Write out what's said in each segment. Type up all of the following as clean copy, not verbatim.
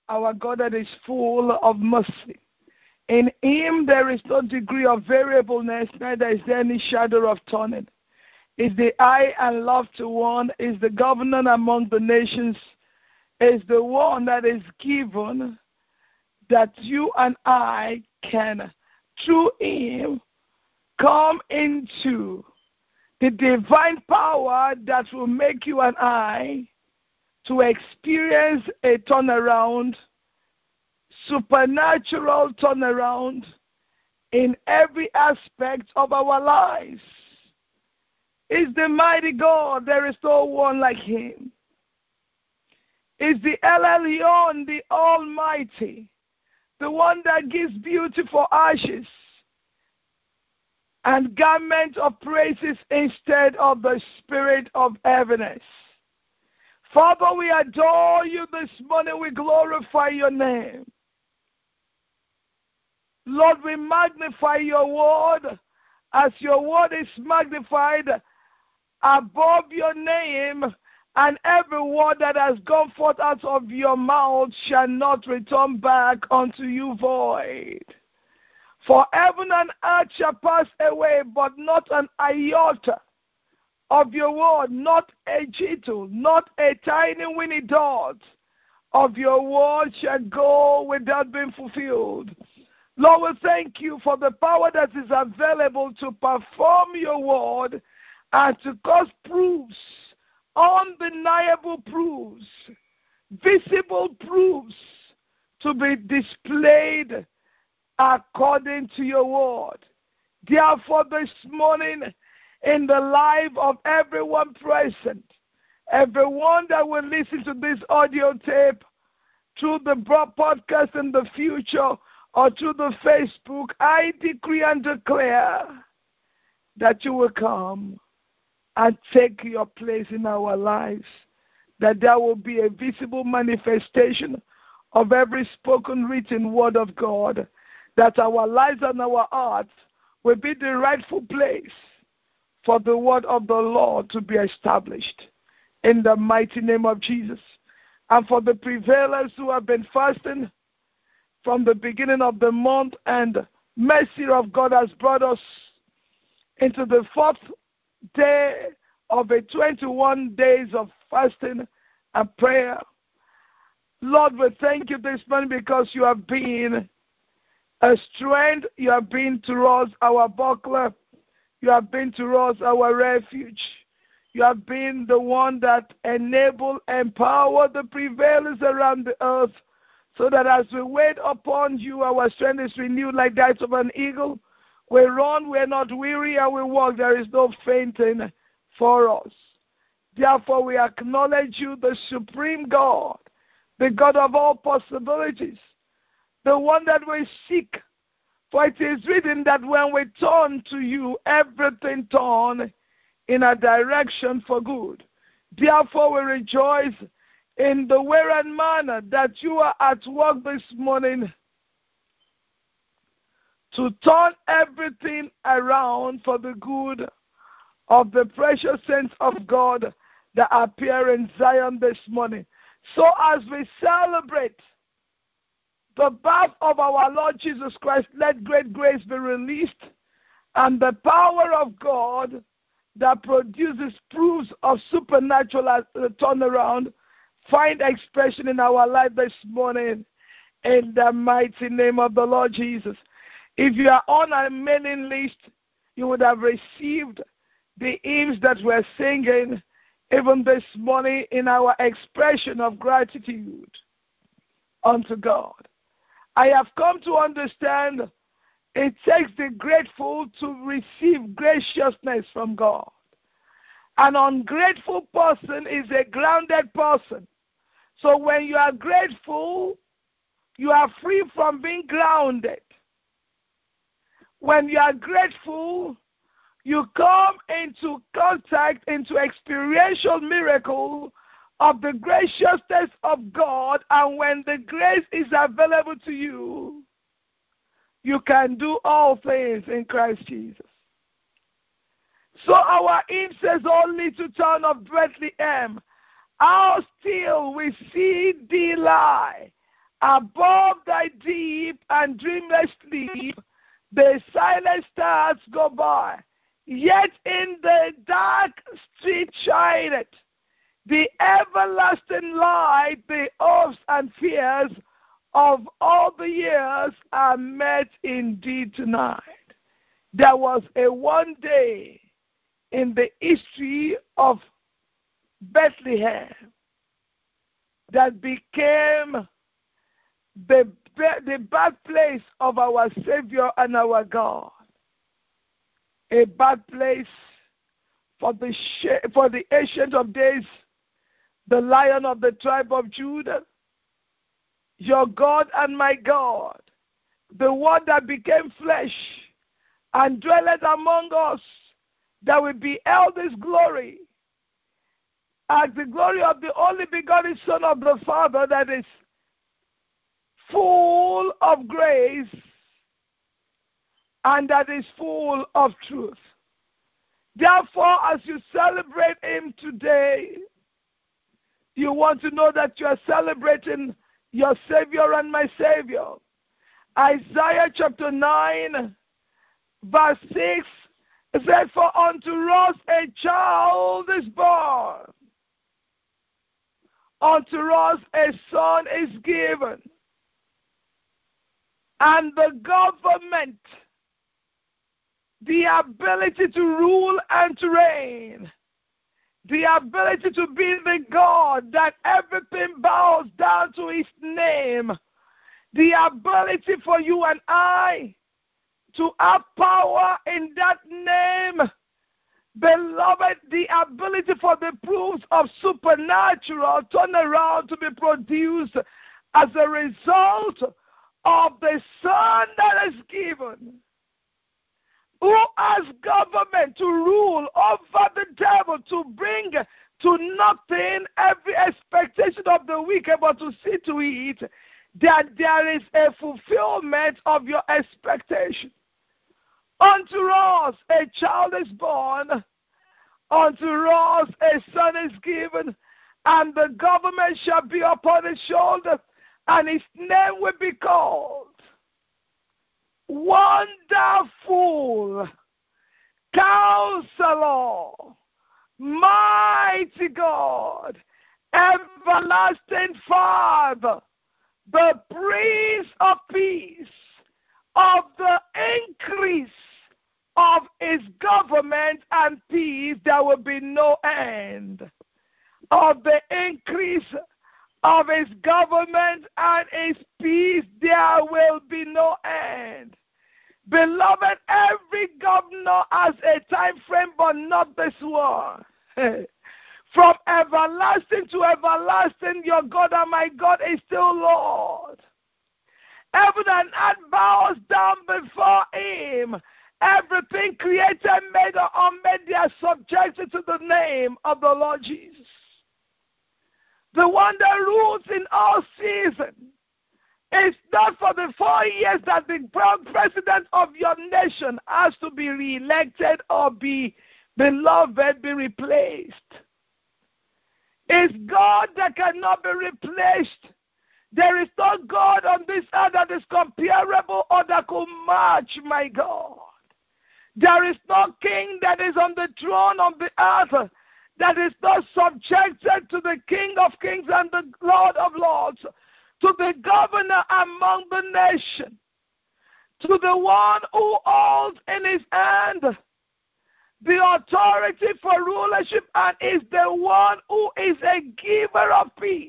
our God that is full of mercy. In him there is no degree of variableness, neither is there any shadow of turning. Is the eye and love to one, is the governor among the nations, is the one that is given that you and I can, through him, come into the divine power that will make you and I to experience a turnaround, supernatural turnaround in every aspect of our lives. Is the mighty God, there is no one like him. Is the El Elyon, the Almighty, the one that gives beauty for ashes and garment of praises instead of the spirit of heaviness. Father, we adore you this morning. We glorify your name. Lord, we magnify your word as your word is magnified above your name, and every word that has gone forth out of your mouth shall not return back unto you void. For heaven and earth shall pass away, but not an iota of your word, not a jittle, not a tiny weeny dot of your word shall go without being fulfilled. Lord, we thank you for the power that is available to perform your word and to cause proofs, undeniable proofs, visible proofs to be displayed according to your word. Therefore, this morning, in the life of everyone present, everyone that will listen to this audio tape through the podcast in the future or through the Facebook, I decree and declare that you will come and take your place in our lives, that there will be a visible manifestation of every spoken, written word of God, that our lives and our hearts will be the rightful place for the word of the Lord to be established in the mighty name of Jesus. And for the prevailers who have been fasting from the beginning of the month, and mercy of God has brought us into the fourth day of a 21 days of fasting and prayer. Lord, we thank you this morning because you have been a strength. You have been to us our buckler. You have been to us our refuge. You have been the one that enabled, empowered the prevailers around the earth, so that as we wait upon you, our strength is renewed like that of an eagle. We run, we are not weary, and we walk. There is no fainting for us. Therefore, we acknowledge you, the supreme God, the God of all possibilities, the one that we seek. For it is written that when we turn to you, everything turns in a direction for good. Therefore, we rejoice in the way and manner that you are at work this morning to turn everything around for the good of the precious saints of God that appear in Zion this morning. So as we celebrate the birth of our Lord Jesus Christ, let great grace be released, and the power of God that produces proofs of supernatural turnaround find expression in our life this morning in the mighty name of the Lord Jesus. If you are on our mailing list, you would have received the hymns that we're singing even this morning in our expression of gratitude unto God. I have come to understand it takes the grateful to receive graciousness from God. An ungrateful person is a grounded person. So when you are grateful, you are free from being grounded. When you are grateful, you come into contact, into experiential miracle of the graciousness of God, and when the grace is available to you, you can do all things in Christ Jesus. So our hymn says, "O little town of Bethlehem, how still we see thee lie, Above thy deep and dreamless sleep, the silent stars go by. Yet in the dark street shineth the everlasting light. The hopes and fears of all the years are met indeed tonight. There was a one day in the history of Bethlehem that became the birthplace of our Savior and our God. A birthplace for the Ancient of Days, the Lion of the tribe of Judah, your God and my God, the one that became flesh and dwelleth among us, that will beheld his glory, as the glory of the only begotten Son of the Father, that is full of grace and that is full of truth. Therefore, as you celebrate him today, you want to know that you are celebrating your Savior and my Savior. Isaiah chapter 9, verse 6, it says, for unto us a child is born, unto us a son is given, and the government, the ability to rule and to reign, the ability to be the God that everything bows down to his name, the ability for you and I to have power in that name. Beloved, the ability for the proofs of supernatural turnaround to be produced as a result of the Son that is given, who has government to rule over the devil, to bring to nothing every expectation of the wicked, but to see to it that there is a fulfillment of your expectation. Unto us a child is born, unto us a son is given, and the government shall be upon his shoulder, and his name will be called Wonderful Counselor, Mighty God, Everlasting Father, the Prince of Peace. Of the increase of his government and peace, there will be no end. Of the increase of his government and his peace, there will be no end. Beloved, every governor has a time frame, but not this one. From everlasting to everlasting, your God and my God is still Lord. Heaven and earth bows down before him. Everything created, made or unmade, they are subjected to the name of the Lord Jesus. The one that rules in all seasons. It's not for the 4 years that the president of your nation has to be reelected or be beloved, be replaced. It's God that cannot be replaced. There is no God on this earth that is comparable or that could match my God. There is no king that is on the throne of the earth that is not subjected to the King of Kings and the Lord of Lords, to the governor among the nation, to the one who holds in his hand the authority for rulership and is the one who is a giver of peace.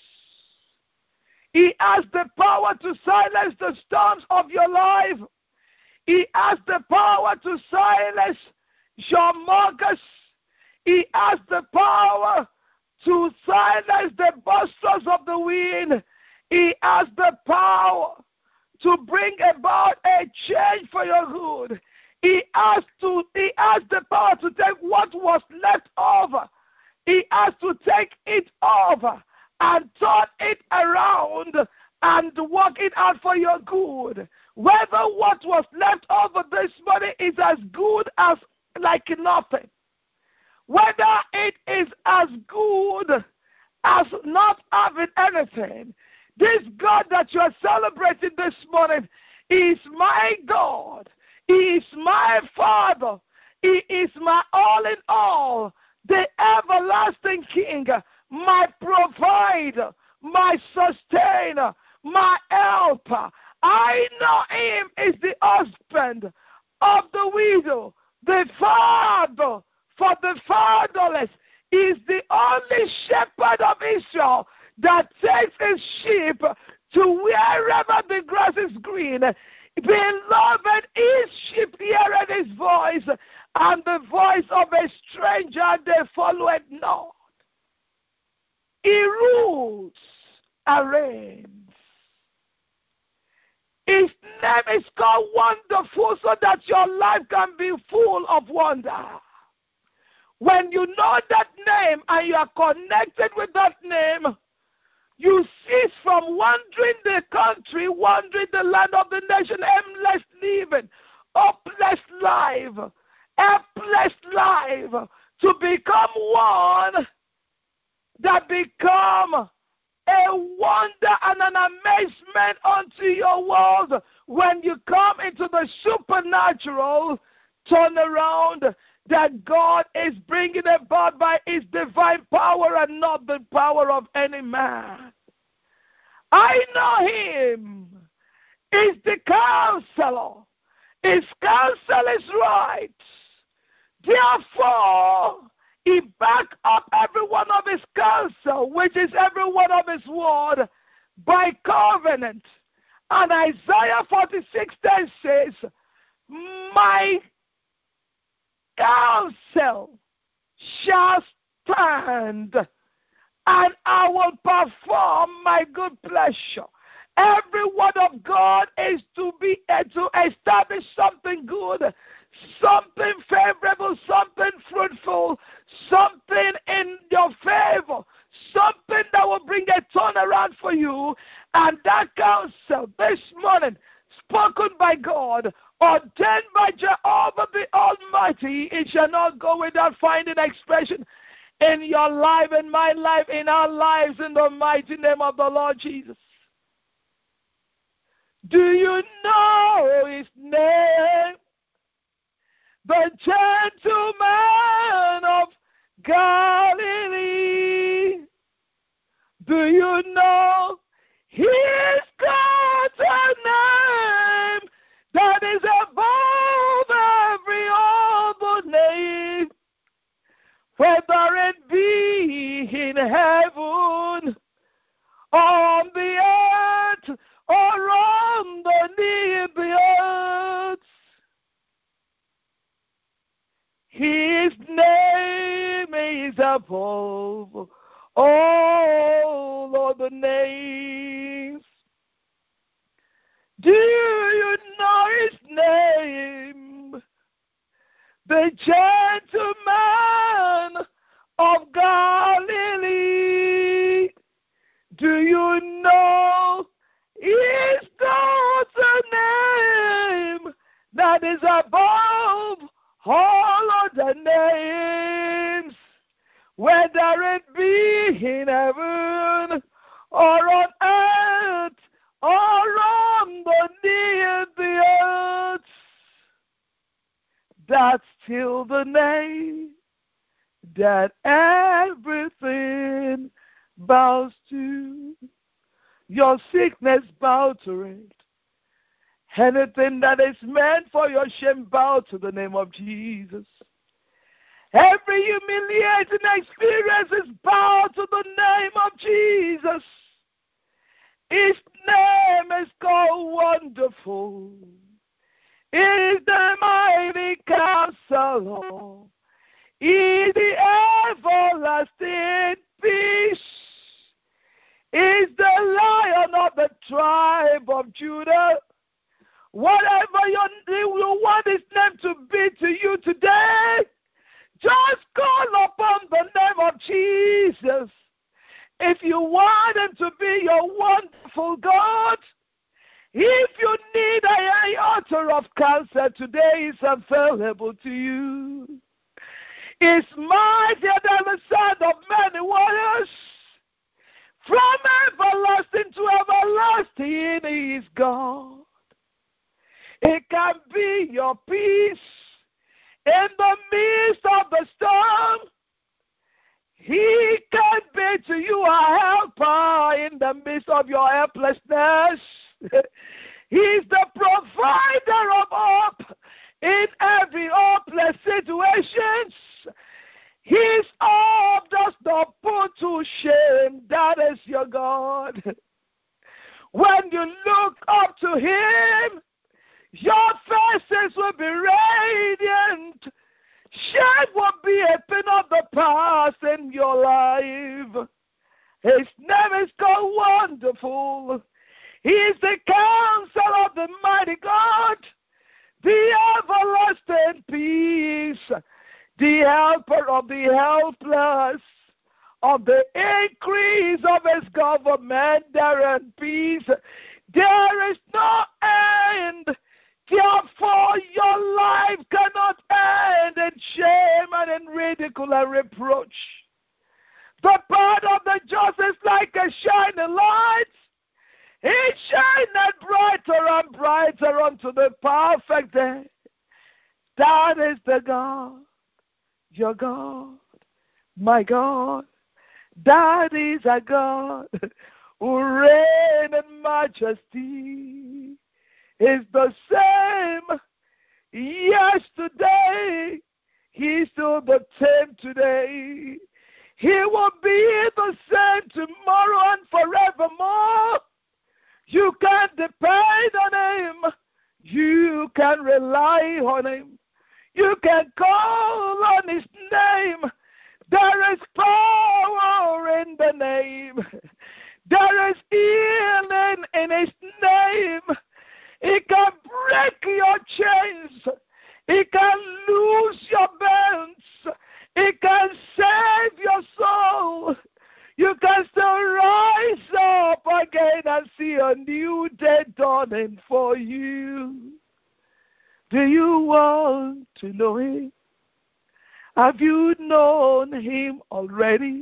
He has the power to silence the storms of your life. He has the power to silence your mockers. He has the power to silence the busters of the wind. He has the power to bring about a change for your good. He has the power to take what was left over. He has to take it over and turn it around and work it out for your good. Whether what was left over this morning is as good as like nothing, whether it is as good as not having anything, This God that you are celebrating this morning is my God. He is my Father. He is my all in all, the everlasting King, my provider, my sustainer, my helper. I know him is the husband of the widow, the father for the fatherless. He is the only shepherd of Israel that takes his sheep to wherever the grass is green. Beloved, his sheep heareth his voice, and the voice of a stranger they follow it not. He rules and reigns. His name is called Wonderful, so that your life can be full of wonder. When you know that name and you are connected with that name, you cease from wandering the country, wandering the land of the nation, aimless living, hopeless life, helpless life, to become one that become a wonder and an amazement unto your world. When you come into the supernatural turnaround that God is bringing about by his divine power and not the power of any man. I know him. He's the counselor. His counsel is right. Therefore, he backed up every one of his counsel, which is every one of his word, by covenant. And Isaiah 46:10 says, my counsel shall stand, and I will perform my good pleasure. Every word of God is to establish something good, something favorable, something fruitful, something in your favor, something that will bring a turnaround for you. And that counsel this morning, spoken by God, ordained by Jehovah the Almighty, it shall not go without finding expression in your life, in my life, in our lives, in the mighty name of the Lord Jesus. Do you know his name? The gentleman of Galilee. Do you know he's got a name that is above every other name? Whether it be in heaven, on the earth, or underneath the earth, his name is above all other names. Do you know his name? The gentleman of Galilee. Do you know he's got a name that is above all other names? Whether it be in heaven or on earth or underneath the earth, that's still the name that everything bows to. Your sickness bow to it. Anything that is meant for your shame bow to the name of Jesus. Every humiliating experience is bow to the name of Jesus. His name is called Wonderful. He is the mighty Counselor. He is the everlasting peace. He is the Lion of the tribe of Judah. Whatever you want his name to be to you today, just call upon the name of Jesus. If you want him to be your wonderful God, if you need an author of cancer, today is available to you. It's mightier than the sound of many waters, From everlasting to everlasting, He is God. It can be your peace in the midst of the storm. He can be to you a helper in the midst of your helplessness. He's the provider of hope in every hopeless situation. His hope does not put to shame. That is your God. When you look up to Him, your faces will be radiant. Shame will be a thing of the past in your life. His name is called Wonderful. He is the Counselor of the Mighty God, the everlasting peace, the helper of the helpless, of the increase of His government, there is peace. There is no end. Therefore, your life cannot end in shame and in ridicule and reproach. The path of the just is like a shining light. It shineth brighter and brighter unto the perfect day. That is the God, your God, my God. That is a God who reigns in majesty. Is the same yesterday. He's still the same today. He will be the same tomorrow and forevermore. You can depend on Him. You can rely on Him. You can call on His name. There is power in the name. There is healing in His name. He can break your chains. He can loose your bands. He can save your soul. You can still rise up again and see a new day dawning for you. Do you want to know Him? Have you known Him already?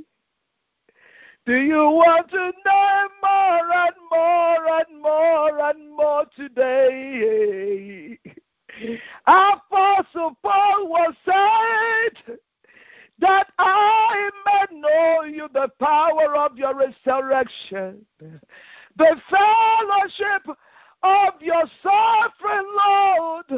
Do you want to know Him more and more and more and more today? Apostle Paul was said that I may know you, the power of your resurrection, the fellowship of your suffering, Lord.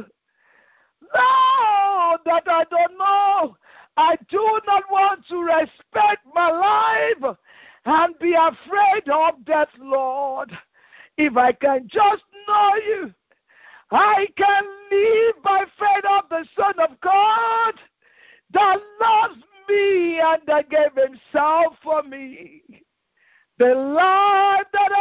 Lord, that I don't know. I do not want to respect my life and be afraid of death, Lord. If I can just know you, I can live by faith of the Son of God that loves me and that gave Himself for me. The life that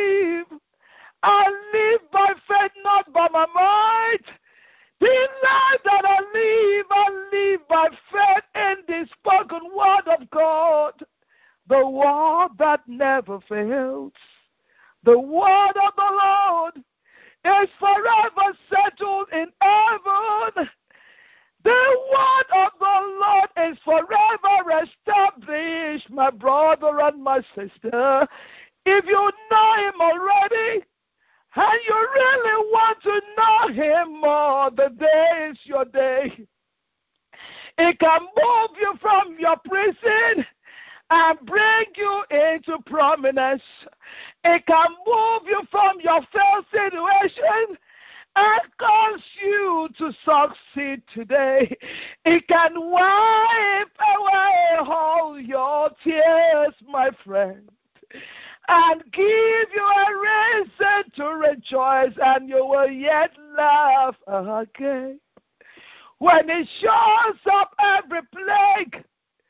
I live by faith, not by my might. The life that I live by faith in the spoken word of God. The word that never fails. The word of the Lord is forever settled in heaven. The word of the Lord is forever established, my brother and my sister. If you know Him already, and you really want to know Him more, the day is your day. It can move you from your prison and bring you into prominence. It can move you from your failed situation and cause you to succeed today. It can wipe away all your tears, my friend, and give you a reason to rejoice, and you will yet laugh again. When He shows up every plague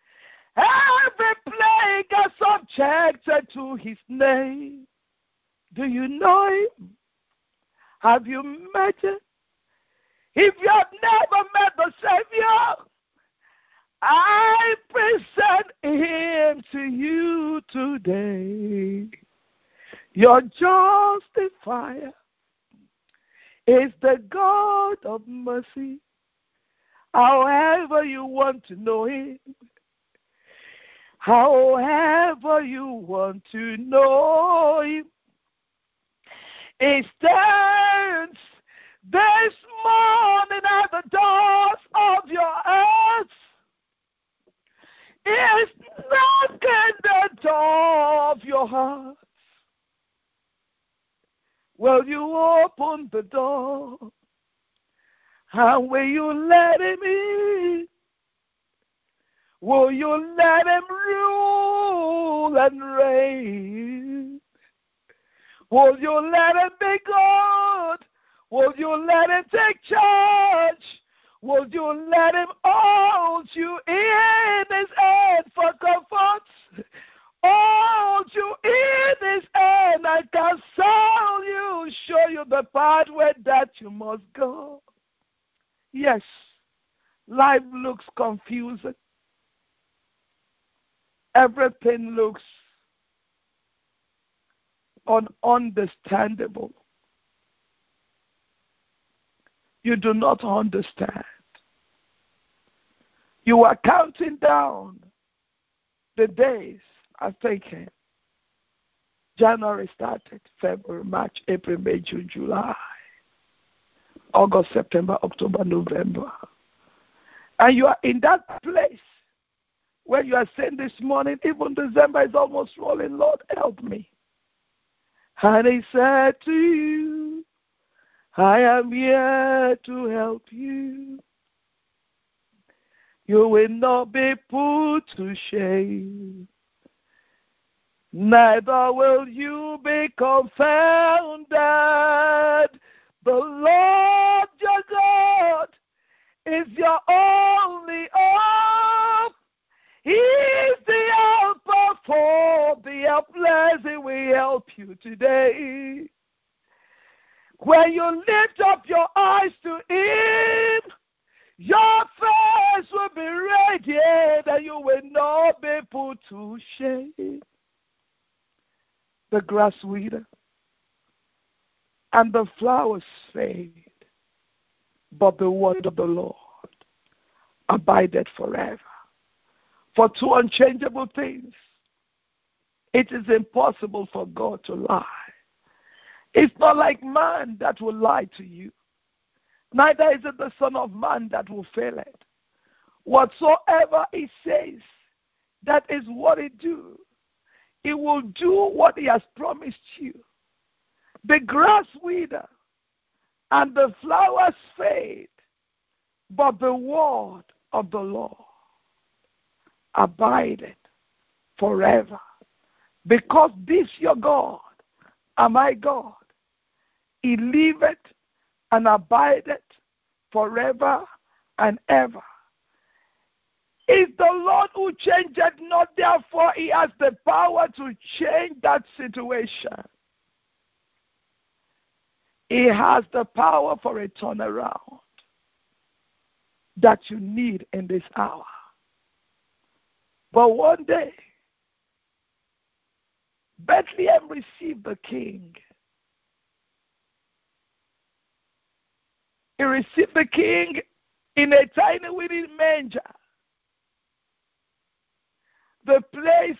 is subjected to His name. Do you know Him? Have you met Him? If you have never met the Savior, I present Him to you today. Your justifier is the God of mercy. However you want to know Him, However you want to know him. He stands this morning at the doors of your heart. He's knocking the door of your heart. Will you open the door? And will you let him in? Will you let him rule and reign? Will you let him be God? Will you let him take charge? Will you let him hold you in his hand for comfort? Hold you in his hand and counsel you, show you the pathway that you must go. Yes, life looks confusing. Everything looks ununderstandable. You do not understand. You are counting down the days as they came. January started, February, March, April, May, June, July, August, September, October, November. And you are in that place where you are saying this morning, even December is almost rolling, Lord, help me. And he said to you, I am here to help you. You will not be put to shame. Neither will you be confounded. The Lord your God is your only hope. He is the helper for the helpless. He will help you today. When you lift up your eyes to him, your face will be radiant and you will not be put to shame. The grass wither and the flowers fade, but the word of the Lord abideth forever. For two unchangeable things, it is impossible for God to lie. It's not like man that will lie to you. Neither is it the Son of Man that will fail it. Whatsoever he says, that is what he do. He will do what he has promised you. The grass wither and the flowers fade, but the word of the Lord abideth forever. Because this your God and my God, he liveth and abideth forever and ever. It's the Lord who changeth not, therefore he has the power to change that situation. He has the power for a turnaround that you need in this hour. But one day, Bethlehem received the king. He received the king in a tiny wooden manger. The place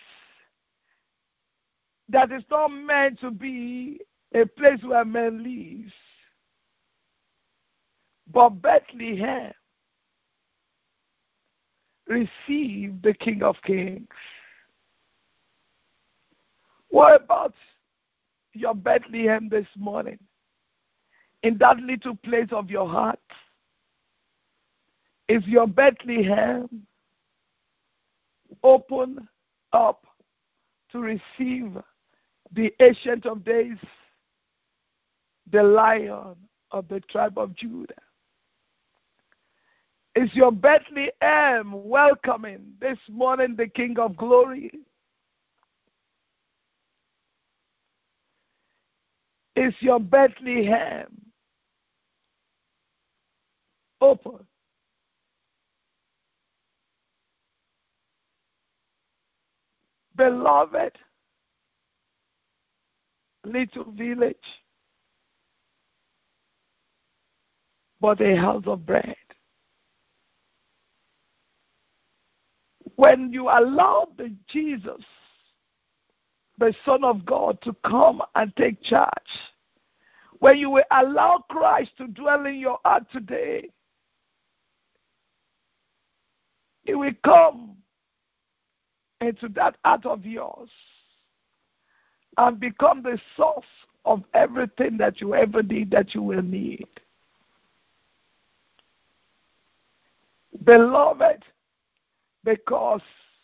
that is not meant to be a place where man lives. But Bethlehem received the King of Kings. What about your Bethlehem this morning? In that little place of your heart, is your Bethlehem open up to receive the Ancient of Days, the Lion of the tribe of Judah? Is your Bethlehem welcoming this morning the King of Glory? Is your Bethlehem open? Beloved little village, but a house of bread. When you allow the Jesus, the Son of God, to come and take charge, when you will allow Christ to dwell in your heart today, He will come into that heart of yours and become the source of everything that you ever need, that you will need. Beloved, because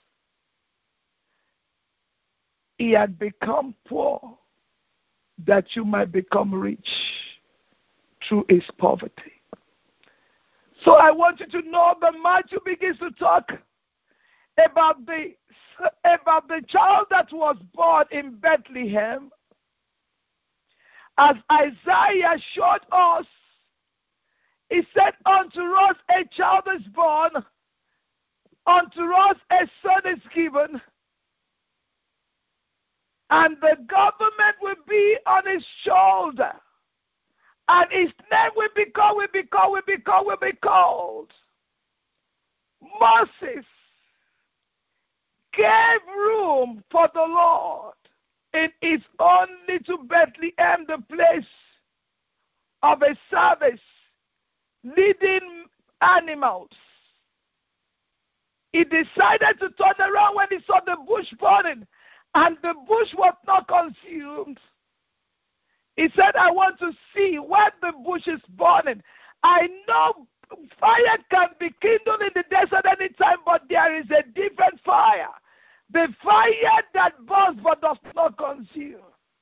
He had become poor that you might become rich through His poverty. So I want you to know that Matthew begins to talk about the child that was born in Bethlehem. As Isaiah showed us, he said, unto us a child is born, unto us a son is given, and the government will be on his shoulder, and his name will be called. Moses gave room for the Lord in his own little Bethlehem, the place of a service, leading animals. He decided to turn around when he saw the bush burning, and the bush was not consumed. He said, I want to see where the bush is burning. I know fire can be kindled in the desert anytime, but there is a different fire. The fire that burns but does not consume.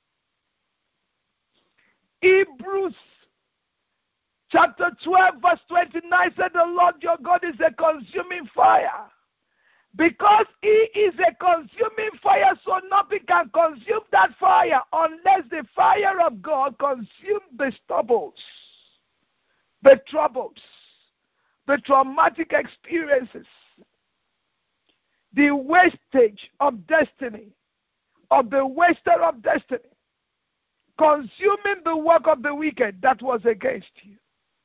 Hebrews chapter 12 verse 29 said, the Lord your God is a consuming fire. Because He is a consuming fire, so nothing can consume that fire unless the fire of God consumes the stubbles, the troubles, the traumatic experiences, the wastage of destiny, of the waster of destiny, consuming the work of the wicked that was against you.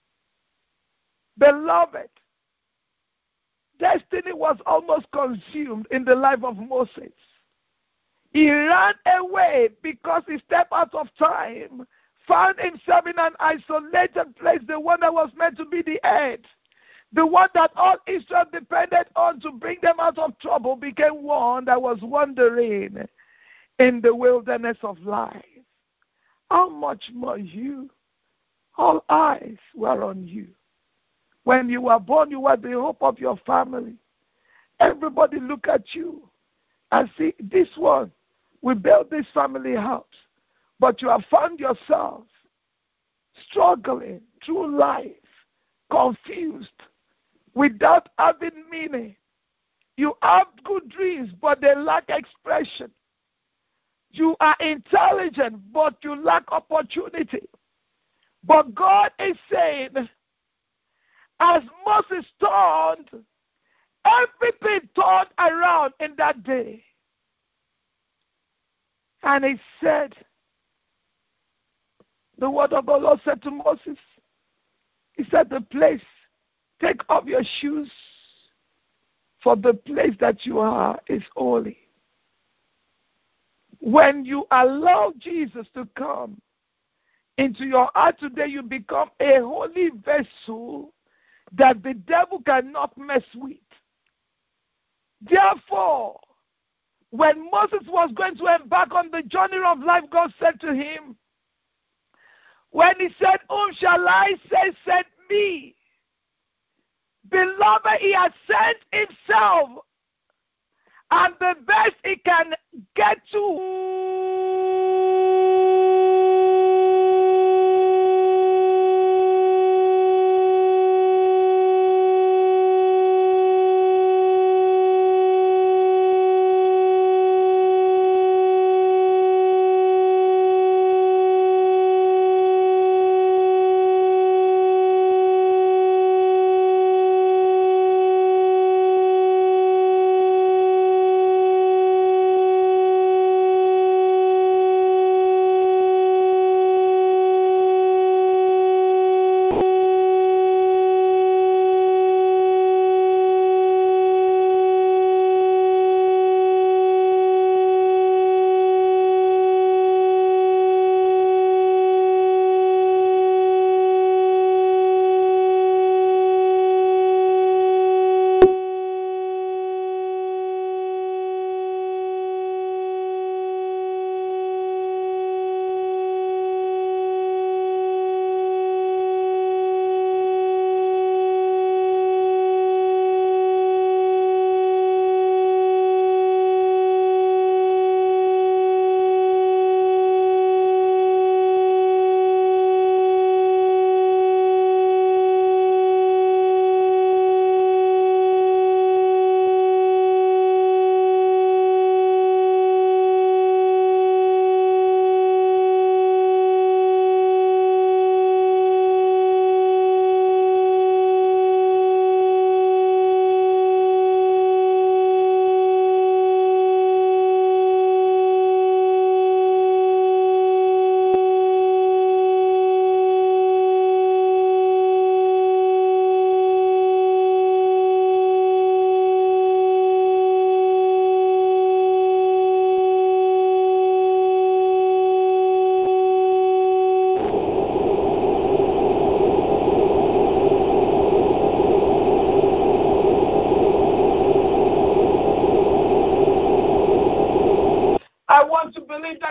Beloved, destiny was almost consumed in the life of Moses. He ran away because he stepped out of time, found himself in an isolated place, the one that was meant to be the head. The one that all Israel depended on to bring them out of trouble became one that was wandering in the wilderness of life. How much more you? All eyes were on you. When you were born, you were the hope of your family. Everybody look at you and see, this one, we built this family house. But you have found yourself struggling through life, confused, without having meaning. You have good dreams, but they lack expression. You are intelligent, but you lack opportunity. But God is saying, as Moses turned, everything turned around in that day. And he said, the word of the Lord said to Moses, he said, the place, take off your shoes, for the place that you are is holy. When you allow Jesus to come into your heart today, you become a holy vessel that the devil cannot mess with. Therefore, when Moses was going to embark on the journey of life, God said to him, when he said, whom shall I say sent me? Beloved, he has sent himself, and the best he can get to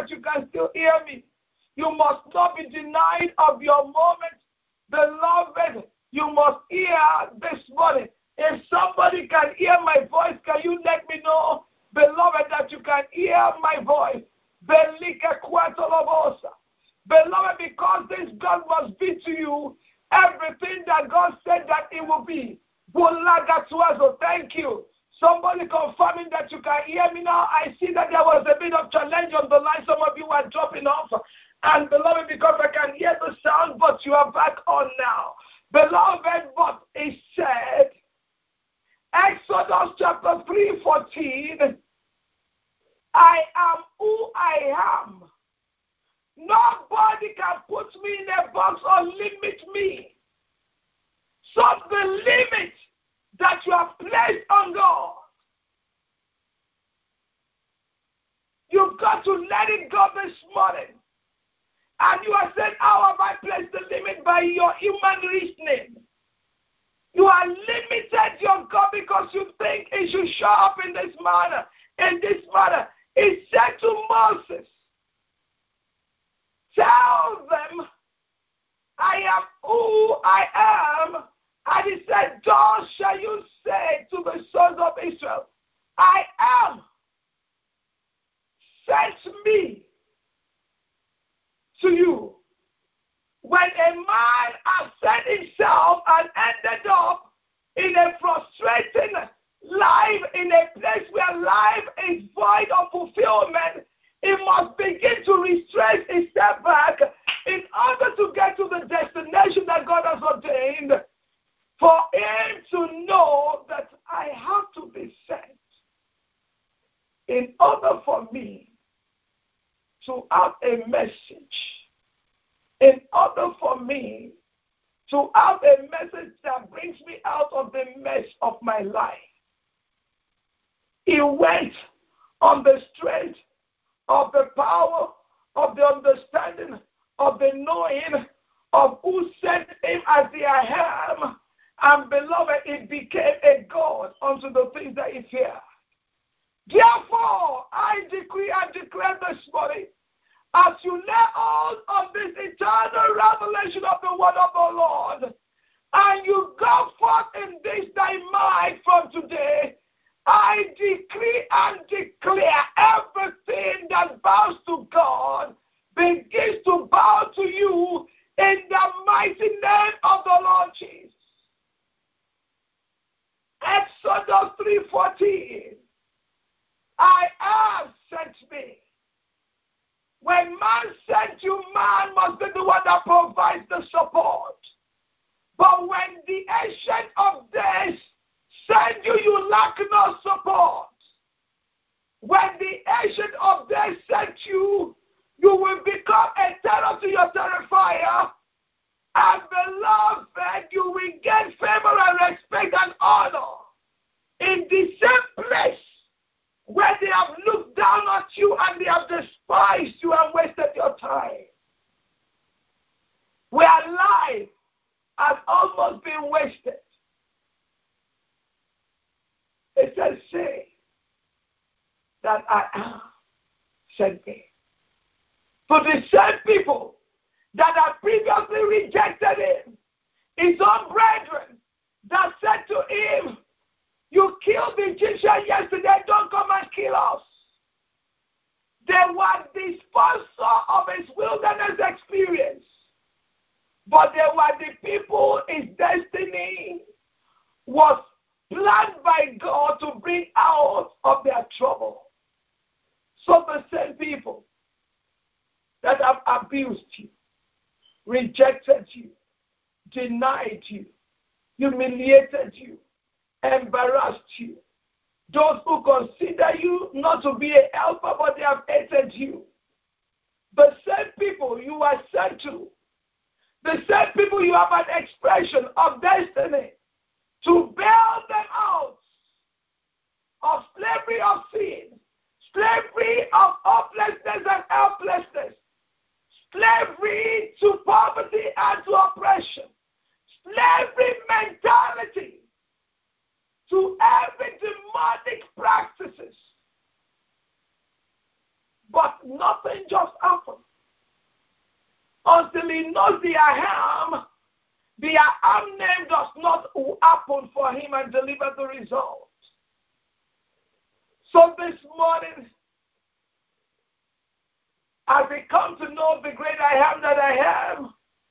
that you can still hear me. You must not be denied of your moment. Beloved, you must hear this morning. If somebody can hear my voice, can you let me know, beloved, that you can hear my voice? Beloved, because this God must be to you everything that God said that it will be. Thank you. Somebody confirming that you can hear me now. I see that there was a bit of challenge on the line. Some of you are dropping off. And beloved, because I can hear the sound, but you are back on now. Beloved, but it said, Exodus chapter 3:14, I am who I am. Nobody can put me in a box or limit me. So the limit that you have placed on God, you've got to let it go this morning. And you are saying, how have I placed the limit? By your human reasoning. You are limited your God because you think it should show up in this manner. In this manner, he said to Moses, tell them, I am who I am. And he said, thus shall you say to the sons of Israel, I am. Sent me to you. When a man has set himself and ended up in a frustrating life, in a place where life is void of fulfillment, he must begin to restrain himself back in order to get to the destination that God has ordained for him to know that I have to be sent in order for me to have a message, in order for me to have a message that brings me out of the mess of my life. He went on the strength of the power, of the understanding, of the knowing of who sent him as the I am. And beloved, it became a God unto the things that he feared. Therefore, I decree and declare this morning, as you lay hold of this eternal revelation of the word of the Lord, and you go forth in this thy mind from today, I decree and declare everything that bows to God begins to bow to you in the mighty name of the Lord Jesus. Exodus 3:14, I have sent me. When man sent you, man must be the one that provides the support. But when the Ancient of Days send you, you lack no support. When the Ancient of Days sent you, you will become a terror to your terrifier. And beloved, you will gain favor and respect and honor in the same place where they have looked down at you and they have despised you and wasted your time. Where life has almost been wasted. It says, say that I am sent me. For the same people that had previously rejected him, his own brethren that said to him, you killed the Egyptian yesterday, don't come and kill us. They were the sponsor of his wilderness experience. But they were the people his destiny was planned by God to bring out of their trouble. So the same people that have abused you, rejected you, denied you, humiliated you, embarrassed you, those who consider you not to be a helper but they have hated you, the same people you are sent to, the same people you have an expression of destiny to bail them out of slavery of sin, slavery of hopelessness and helplessness, slavery to poverty and to oppression, slavery mentality to every demonic practices. But nothing just happened. Until he knows the I am name does not happen for him and deliver the result. So this morning, as we come to know the great I am that I am,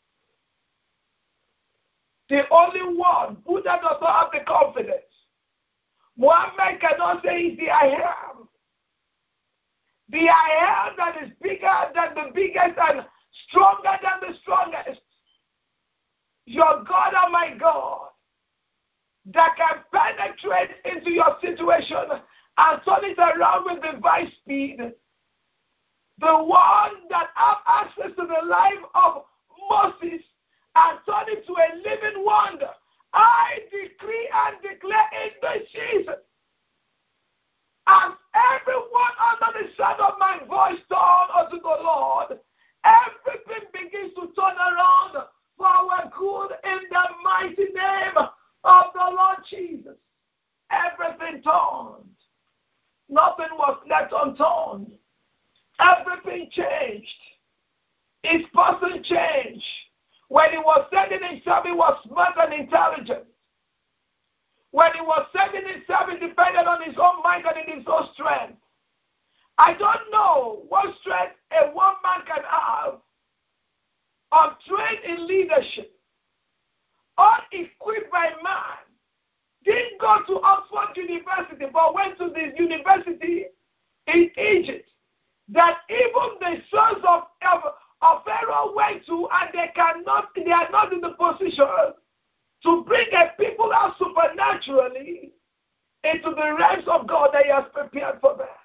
the only one, Buddha does not have the confidence. Muhammad cannot say he's the I am. The I am that is bigger than the biggest and stronger than the strongest. Your God and my God that can penetrate into your situation and turn it around with divine speed. The one that has access to the life of Moses and turn it to a living wonder. I decree and declare in this season, as everyone under the sound of my voice turn unto the Lord, everything begins to turn around for our good in the mighty name of the Lord Jesus. Everything turned. Nothing was left unturned. Everything changed. His person changed. When he was sending himself, he was smart and intelligent. When he was sending himself, he depended on his own mind and in his own strength. I don't know what strength a one man can have, untrained in leadership, unequipped by man, didn't go to Oxford University, but went to this university in Egypt, that even the sons of Pharaoh went to, and they are not in the position to bring a people out supernaturally into the realms of God that he has prepared for them.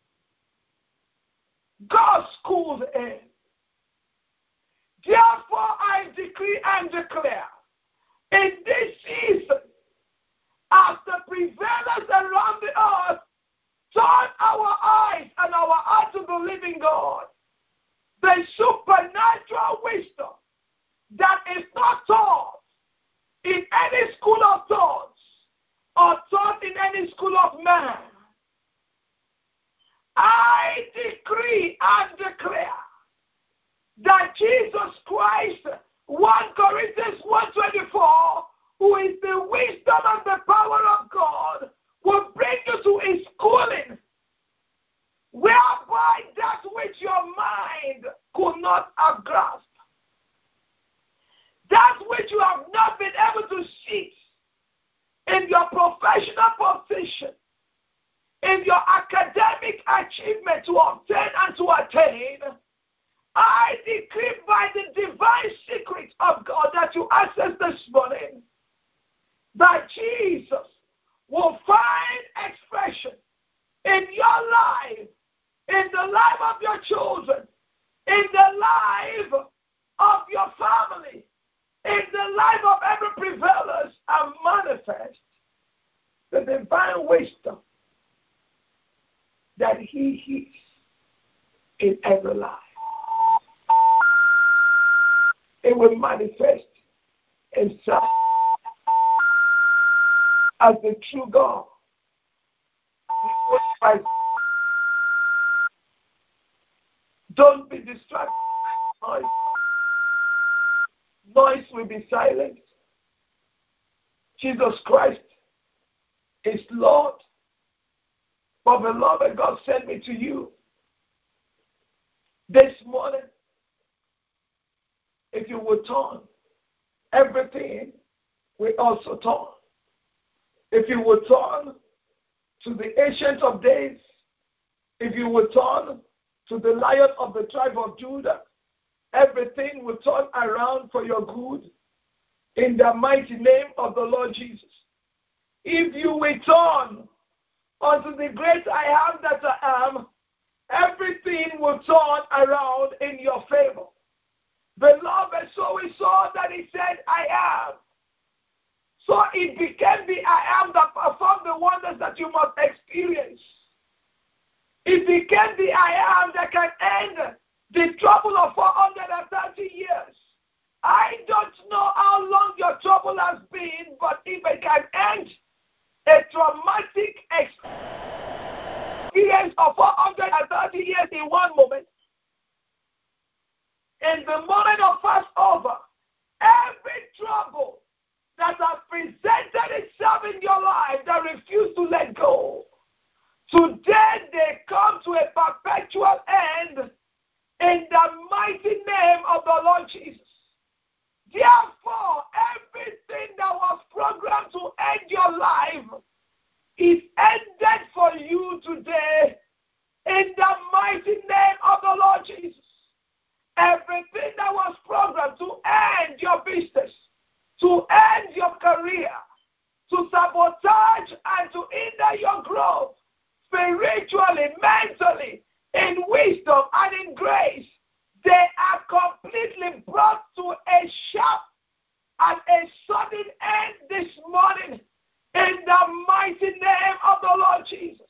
God schooled him. Therefore, I decree and declare, in this season, as the prevailers around the earth, turn our eyes and our heart to the living God, the supernatural wisdom that is not taught in any school of thoughts or taught in any school of man. I decree and declare that Jesus Christ, 1 Corinthians 1:24, who is the wisdom and the power of God, will bring you to his schooling, whereby that which your mind could not have grasped, that which you have not been able to see in your professional position, in your academic achievement to obtain and to attain, I decree by the divine secret of God that you access this morning, that Jesus will find expression in your life, in the life of your children, in the life of your family, in the life of every prevailers, and manifest the divine wisdom that he is in every life. It will manifest himself as the true God. Don't be distracted by noise. Noise will be silent. Jesus Christ is Lord. But beloved, God sent me to you this morning. If you will turn, everything will also turn. If you will turn to the Ancient of Days, if you will turn to the Lion of the tribe of Judah, everything will turn around for your good in the mighty name of the Lord Jesus. If you will turn unto the great I am that I am, everything will turn around in your favor. Beloved, so we saw that he said, I am. So it became the I am that performed the wonders that you must experience. It became the I am that can end the trouble of 430 years. I don't know how long your trouble has been, but if it can end a traumatic experience experience of 430 years in one moment. In the moment of Passover, every trouble that has presented itself in your life that refused to let go, today they come to a perpetual end in the mighty name of the Lord Jesus. Therefore, everything that was programmed to end your life is ended for you today in the mighty name of the Lord Jesus. Everything that was programmed to end your business, to end your career, to sabotage and to hinder your growth, spiritually, mentally, in wisdom and in grace, they are completely brought to a sharp and a sudden end this morning in the mighty name of the Lord Jesus.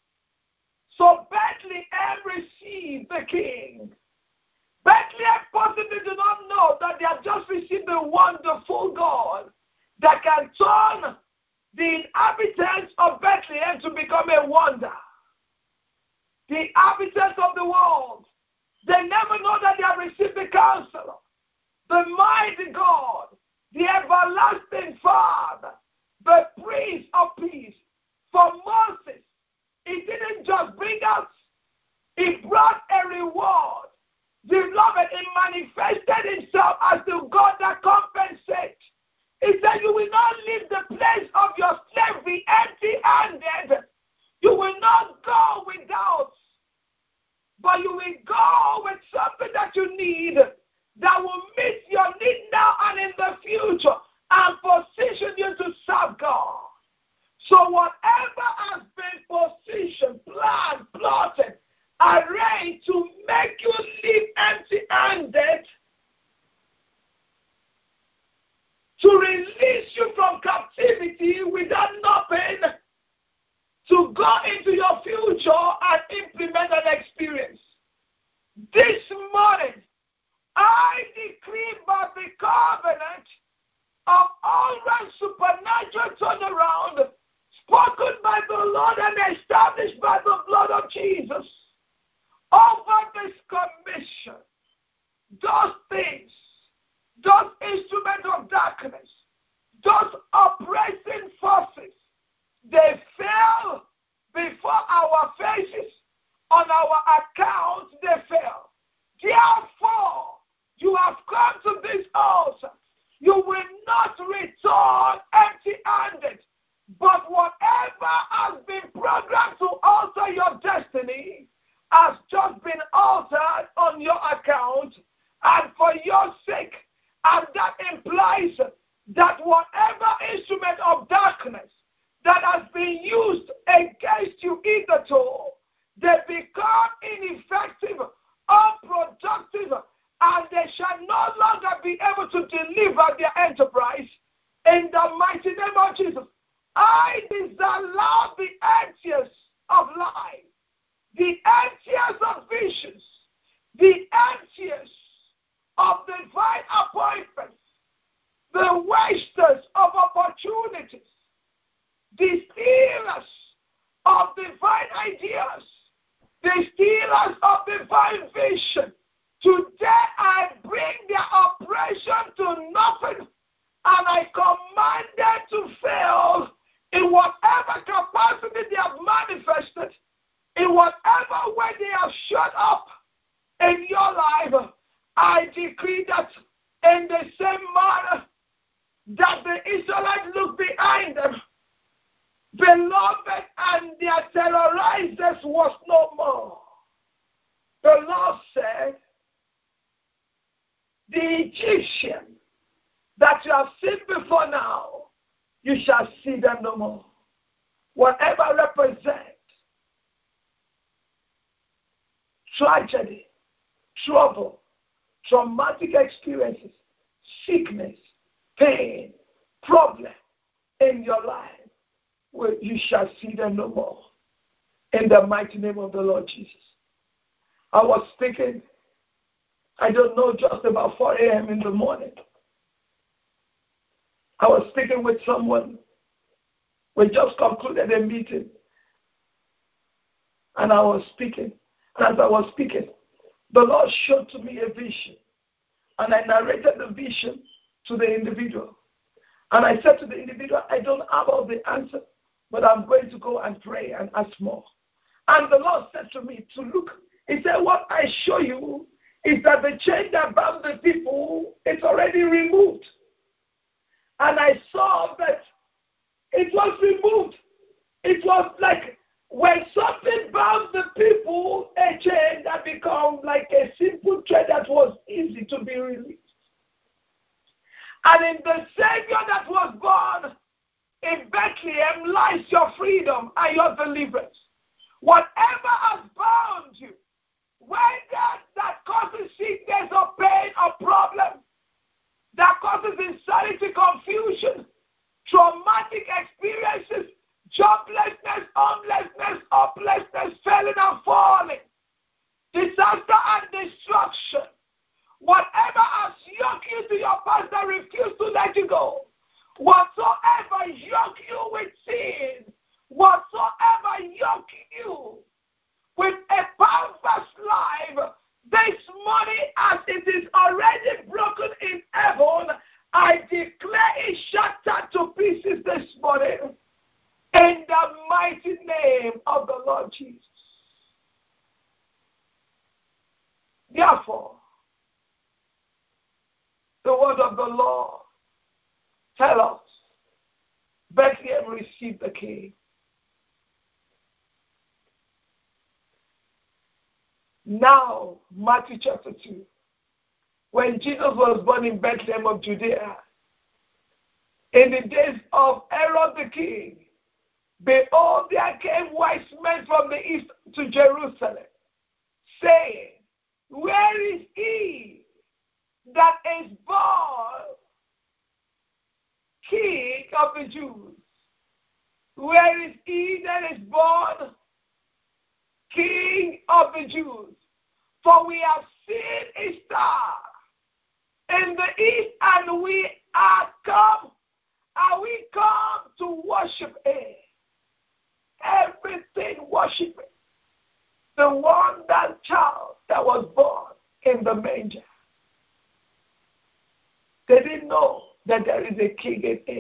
So Bethlehem received the king. Bethlehem possibly do not know that they have just received a wonderful God that can turn the inhabitants of Bethlehem to become a wonder. The inhabitants of the world, they never know that they have received the Counselor, the mighty God, the everlasting Father, the Prince of Peace. For Moses, he didn't just bring us, he brought a reward. Beloved, he manifested himself as the God that compensates. He said, you will not leave the place of your slavery empty-handed. You will not go without, but you will go with something that you need that will meet your need now and in the future and position you to serve God. So whatever has been positioned, planned, plotted, arranged to make you live empty-handed, to release you from captivity without nothing, to go into your future and implement an experience. This morning, I decree by the covenant of all-round supernatural turnaround spoken by the Lord and established by the blood of Jesus over this commission, those things, those instruments of darkness, those oppressing forces, they fell before our faces, on our accounts they fell. Therefore, you have come to this altar. You will not return empty-handed, but whatever has been programmed to alter your destiny has just been altered on your account and for your sake. And that implies that whatever instrument of darkness that has been used against you hitherto, they become ineffective, unproductive, and they shall no longer be able to deliver their enterprise. In the mighty name of Jesus, I disallow the emptiest of life, the emptiest of visions, the emptiest of divine appointments, the wasters of opportunities, the stealers of divine ideas, the stealers of divine vision. Today I bring their oppression to nothing, and I command them to fail in whatever capacity they have manifested, in whatever way they have shut up in your life. I decree that in the same manner that the Israelites look behind them, beloved, and their terrorizers was no more. The Lord said, the Egyptian that you have seen before now, you shall see them no more. Whatever represents tragedy, trouble, traumatic experiences, sickness, pain, problem in your life, well, you shall see them no more. In the mighty name of the Lord Jesus. I was speaking, I don't know, just about 4 a.m. in the morning. I was speaking with someone. We just concluded a meeting. And I was speaking. And as I was speaking, the Lord showed to me a vision. And I narrated the vision to the individual. And I said to the individual, I don't have all the answers, but I'm going to go and pray and ask more. And the Lord said to me to look. He said, what I show you is that the chain that bound the people is already removed. And I saw that it was removed. It was like when something bound the people, a chain that became like a simple chain that was easy to be released. And in the Savior that was born in Bethlehem lies your freedom and your deliverance. Whatever has bound you, whether that causes sickness or pain or problem, that causes insanity, confusion, traumatic experiences, joblessness, homelessness, hopelessness, failing and falling, disaster and destruction, whatever has yoked you to your past that refuse to let you go, whatsoever yoke you with sin, whatsoever yoke you with a perverse life, this morning as it is already broken in heaven, I declare it shattered to pieces this morning in the mighty name of the Lord Jesus. Therefore, the word of the Lord tells us, Bethlehem received the king. Now, Matthew chapter 2. When Jesus was born in Bethlehem of Judea, in the days of Herod the king, behold, there came wise men from the east to Jerusalem, saying, where is he that is born King of the Jews? Where is he that is born King of the Jews? For we have seen a star in the east, and we come to worship him. Everything worshiping the one, that child that was born in the manger. They didn't know that there is a king in him.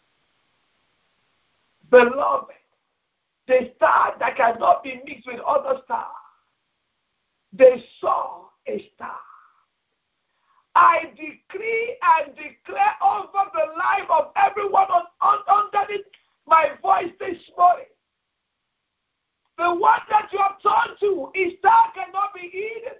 Beloved, the star that cannot be mixed with other stars, they saw a star. I decree and declare over the life of everyone underneath my voice this morning. The one that you have turned to, his star cannot be hidden.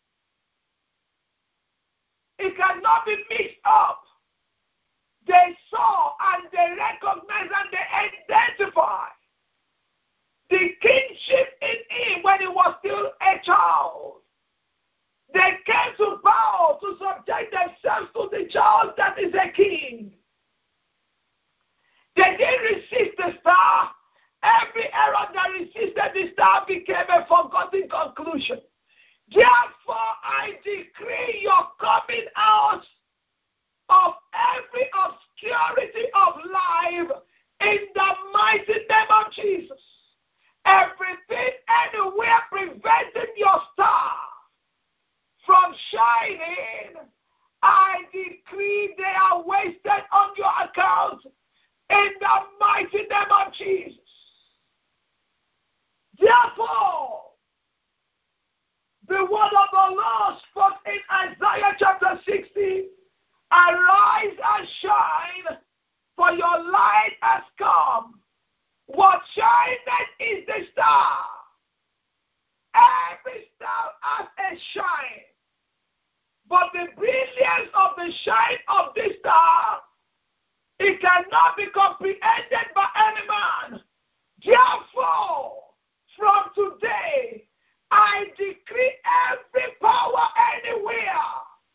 It cannot be mixed up. They saw and they recognized and they identified the kingship in him when he was still a child. They came to bow, to subject themselves to the child that is a king. They didn't resist the star. Every error that resisted the star became a forgotten conclusion. Therefore, I decree your coming out of every obscurity of life in the mighty name of Jesus. Everything anywhere preventing your star from shining, I decree they are wasted on your account in the mighty name of Jesus. Therefore, the word of the Lord spoke in Isaiah chapter 60, arise and shine, for your light has come. What shineth is the star. Every star has a shine. But the brilliance of the shine of this star, it cannot be comprehended by any man. Therefore, from today, I decree every power anywhere,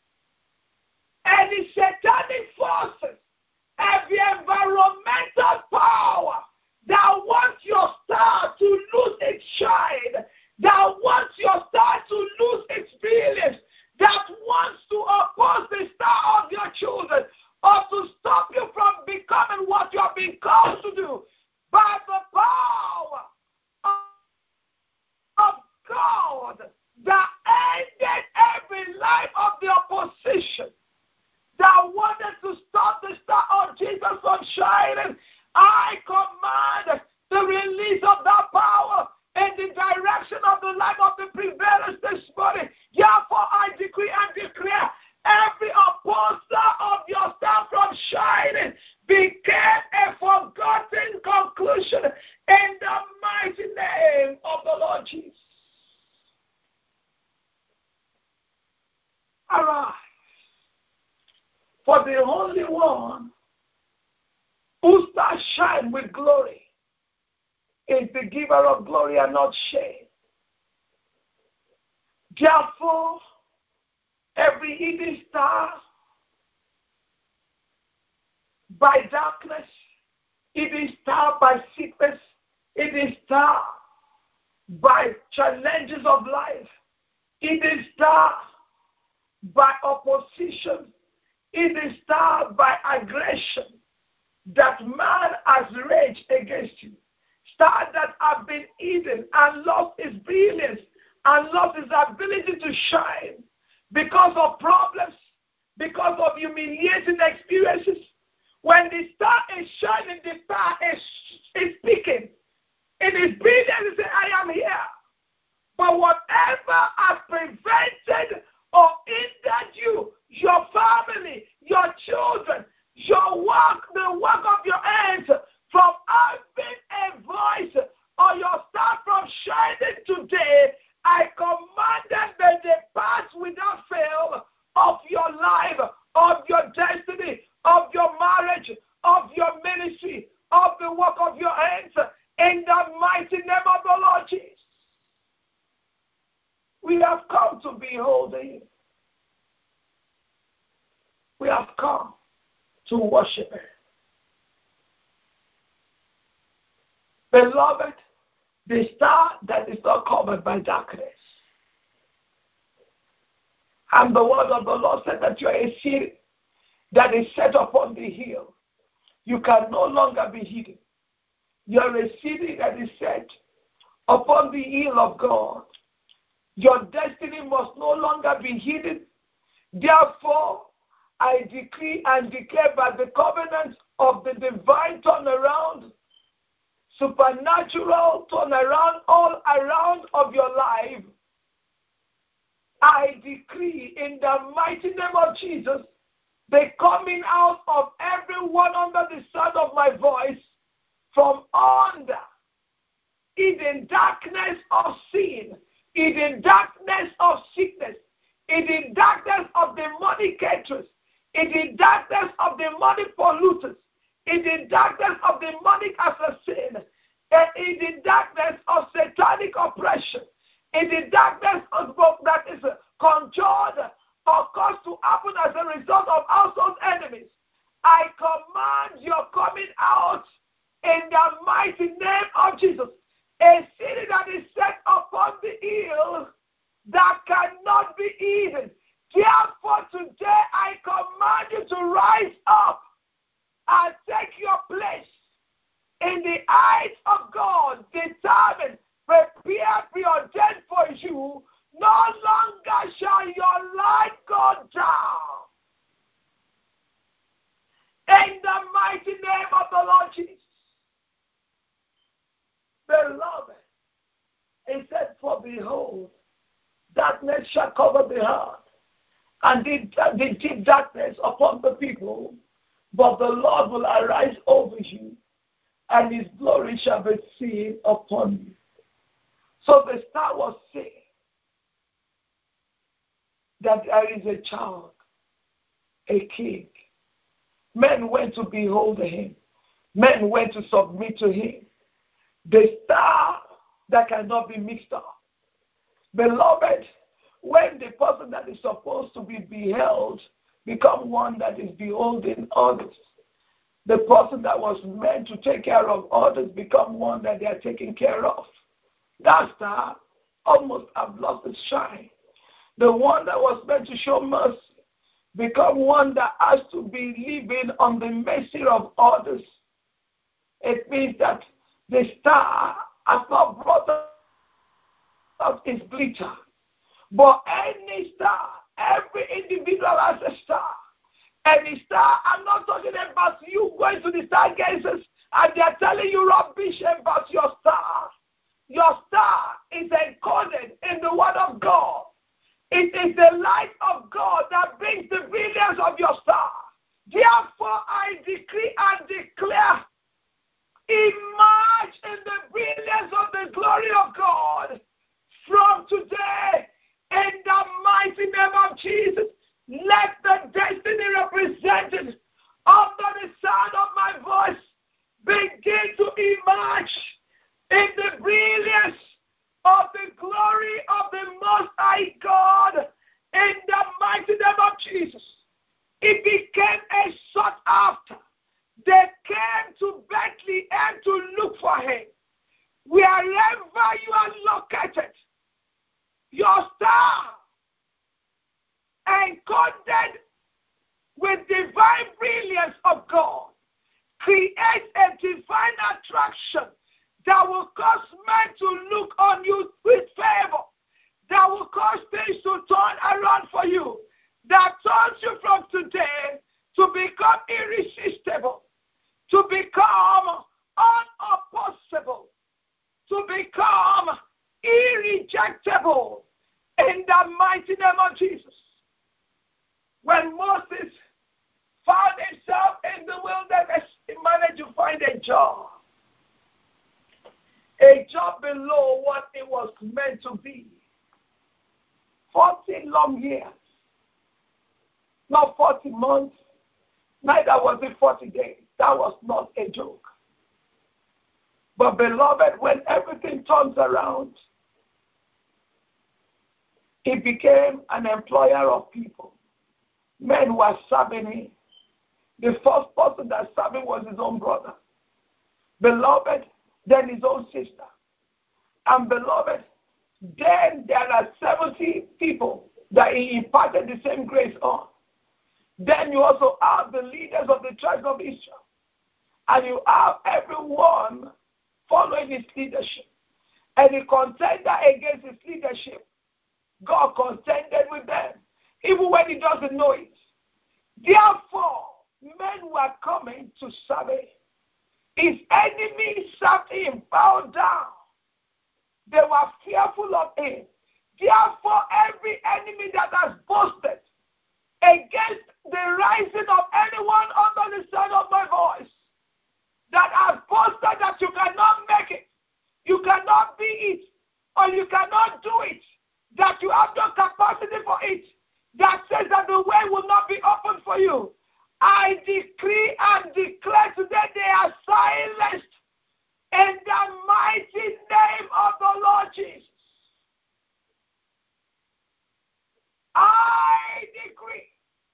any satanic forces, every environmental power that wants your star to lose its shine, that wants your star to lose its brilliance, that wants to oppose the star of your children, or to stop you from becoming what you have been called to do, by the power that wanted to stop the star of Jesus from shining, I command the release of that power in the direction of the life of the prevalence this morning. Therefore, I decree and declare every opposer of your star from shining became a forgotten conclusion in the mighty name of the Lord Jesus. Arise, for the only one who shall shine with glory is the giver of glory and not shame. Therefore, every hidden star by darkness, hidden star by sickness, hidden star by challenges of life, hidden star by opposition, hidden star by aggression that man has raged against you. Stars that have been hidden and lost its brilliance and lost its ability to shine because of problems, because of humiliating experiences. When the star is shining, the star is speaking. In its brilliance, it says, I am here. But whatever has prevented or hindered you, your family, your children, your work, the work of your hands, from having a voice or your star from shining today, I command them that they pass without fail of your life, of your destiny, of your marriage, of your ministry, of the work of your hands, in the mighty name of the Lord Jesus. We have come to behold Him. We have come to worship Him. Beloved, the star that is not covered by darkness. And the word of the Lord said that you are a city that is set upon the hill. You can no longer be hidden. You are a city that is set upon the hill of God. Your destiny must no longer be hidden. Therefore, I decree and declare by the covenant of the divine turnaround, supernatural turnaround all around of your life, I decree in the mighty name of Jesus, the coming out of everyone under the sound of my voice from under hidden darkness of sin, hidden darkness of sickness, hidden darkness of demonic hatred, hidden darkness of demonic polluters, hidden darkness of demonic assassin, hidden darkness of satanic oppression, hidden darkness of that is conjured or caused to happen as a result of household enemies. I command your coming out in the mighty name of Jesus. A city that is set upon the hill that cannot be hidden. Therefore, today I command you to rise up and take your place in the eyes of God, determined, prepared, preordained for you. No longer shall your light go down. In the mighty name of the Lord Jesus. Beloved, he said, for behold, darkness shall cover the heart, and the deep darkness upon the people, but the Lord will arise over you, and his glory shall be seen upon you. So the star was saying that there is a child, a king. Men went to behold him. Men went to submit to him. The star that cannot be mixed up. Beloved, when the person that is supposed to be beheld become one that is beholding others, the person that was meant to take care of others become one that they are taking care of, that star almost have lost its shine. The one that was meant to show mercy become one that has to be living on the mercy of others. It means that the star has not brought out its glitter. But any star, every individual has a star. Any star, I'm not talking about you going to the stargazers and they are telling you rubbish about your star. Your star is encoded in the Word of God. It is the light of God that brings the brilliance of your star. Therefore, I decree and declare, emerge in the brilliance of the glory of God from today in the mighty name of Jesus. Let the destiny represented under the sound of my voice begin to emerge in the brilliance of the glory of the Most High God in the mighty name of Jesus. It became a sought after. They came to Bethlehem to look for him. Wherever you are located, your star encoded with divine brilliance of God creates a divine attraction that will cause men to look on you with favor, that will cause things to turn around for you, that turns you from today to become irresistible, to become unopposable, to become irrejectable in the mighty name of Jesus. When Moses found himself in the wilderness, he managed to find a job below what it was meant to be. 40 long years, not 40 months, neither was it 40 days. That was not a joke. But beloved, when everything turns around, he became an employer of people. Men were serving him. The first person that served him was his own brother. Beloved, then his own sister. And beloved, then there are 70 people that he imparted the same grace on. Then you also have the leaders of the tribes of Israel. And you have everyone following his leadership. And he contended against his leadership. God contended with them, even when he doesn't know it. Therefore, men were coming to serve him. His enemies served him, bowed down. They were fearful of him. Therefore, every enemy that has boasted against the rising of anyone under the sound of my voice, that has boasted that you cannot make it, you cannot be it, or you cannot do it, that you have no capacity for it, that says that the way will not be open for you, I decree and declare today they are silenced in the mighty name of the Lord Jesus. I decree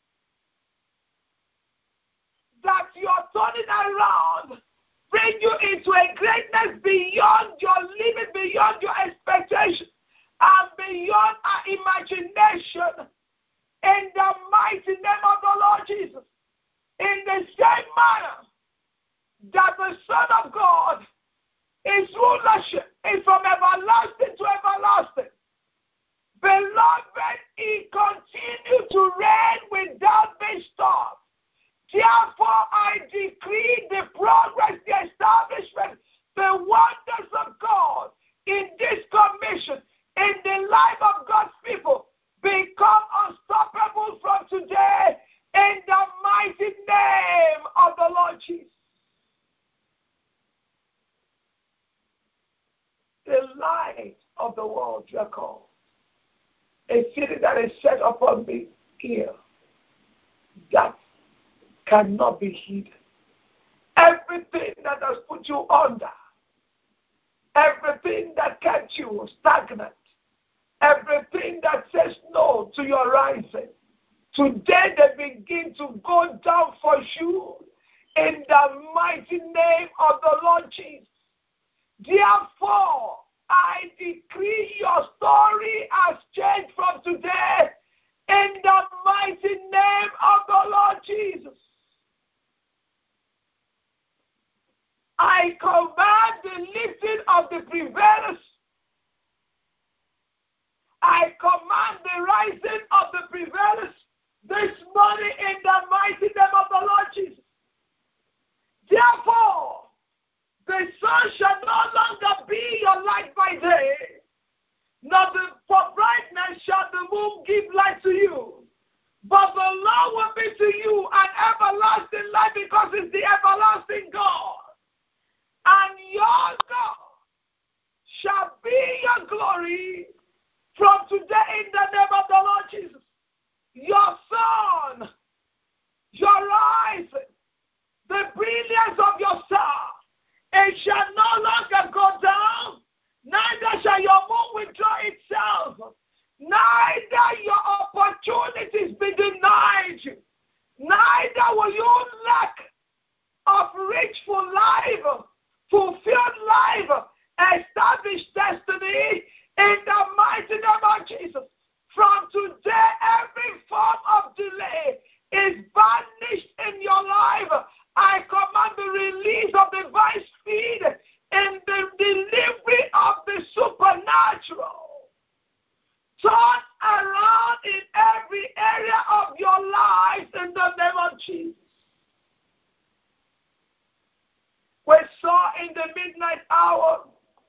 that your turning around bring you into a greatness beyond your limit, beyond your expectation, and beyond our imagination in the mighty name of the Lord Jesus. In the same manner that the Son of God, his rulership is from everlasting to everlasting. Beloved, he continued to reign without being stopped. Therefore, I decree the progress, the establishment, the wonders of God in this commission, in the life of God's people, become unstoppable from today in the mighty name of the Lord Jesus. The light of the world you are called. A city that is set upon the hill that cannot be hidden. Everything that has put you under, everything that kept you stagnant, everything that says no to your rising, today they begin to go down for you in the mighty name of the Lord Jesus. Therefore, I decree your story has changed from today in the mighty name of the Lord Jesus. I command the lifting of the prevailers. I command the rising of the prevailers, this morning in the mighty name of the Lord Jesus. Therefore, the sun shall no longer be your light by day, nor for brightness shall the moon give light to you. But the Lord will be to you an everlasting light, because it's the everlasting God. And your God shall be your glory from today in the name of the Lord Jesus. Your sun, your rising, the brilliance of your star, it shall no longer go down, neither shall your moon withdraw itself, neither your opportunities be denied you, neither will you lack of richful life, fulfilled life, established destiny in the mighty name of Jesus. From today, every form of delay is banished in your life. I command the release of divine speed in the delivery of the supernatural. Turn around in every area of your life in the name of Jesus. We saw in the midnight hour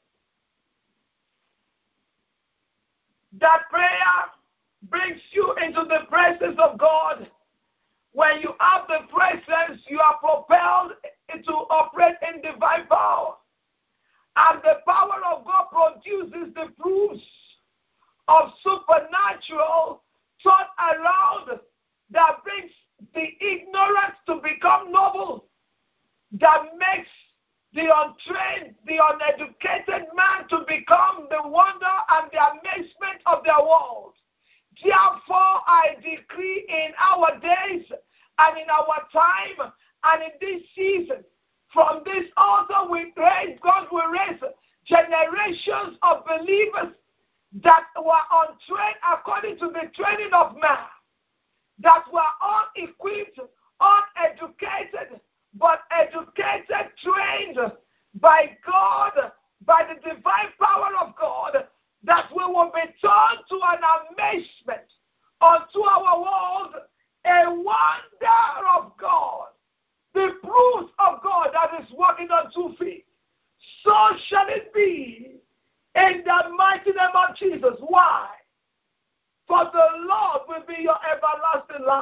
that prayer brings you into the presence of God. When you have the presence, you are propelled to operate in divine power. And the power of God produces the proofs of supernatural turnaround that brings the ignorant to become noble, that makes the untrained, the uneducated man to become the wonder and the amazement of their world. Therefore, I decree in our days and in our time and in this season, from this altar we praise God, will raise generations of believers that were untrained according to the training of man, that were unequipped, uneducated, but educated, trained by God, by the divine power of God, that we will be turned to an amazement unto our world, a wonder of God, the proof of God that is walking on 2 feet. So shall it be in the mighty name of Jesus. Why? For the Lord will be your everlasting light.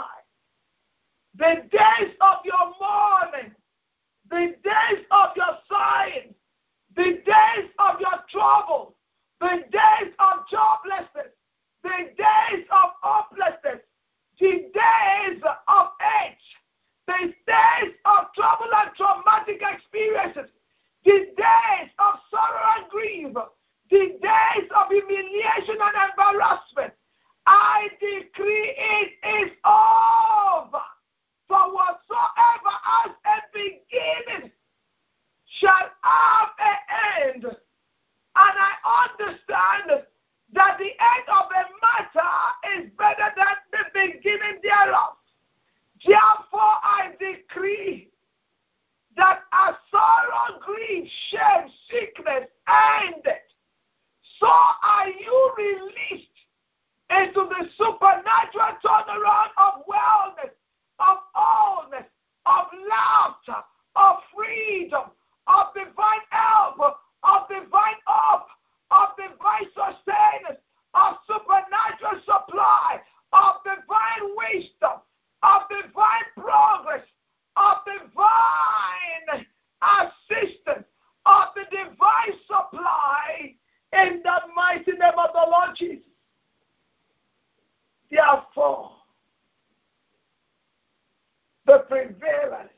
The days of your mourning, the days of your sighing, the days of your trouble, the days of joblessness, the days of hopelessness, the days of age, the days of trouble and traumatic experiences, the days of sorrow and grief, the days of humiliation and embarrassment, I decree it is over. For whatsoever has a beginning shall have an end. And I understand that the end of a matter is better than the beginning thereof. Therefore, I decree that as sorrow, grief, shame, sickness ended, so are you released into the supernatural turnaround of wellness, of wholeness, of laughter, of freedom, of divine help, of divine hope, of divine sustenance, of supernatural supply, of divine wisdom, of divine progress, of divine assistance, of the divine supply in the mighty name of the Lord Jesus. Therefore, the prevalence,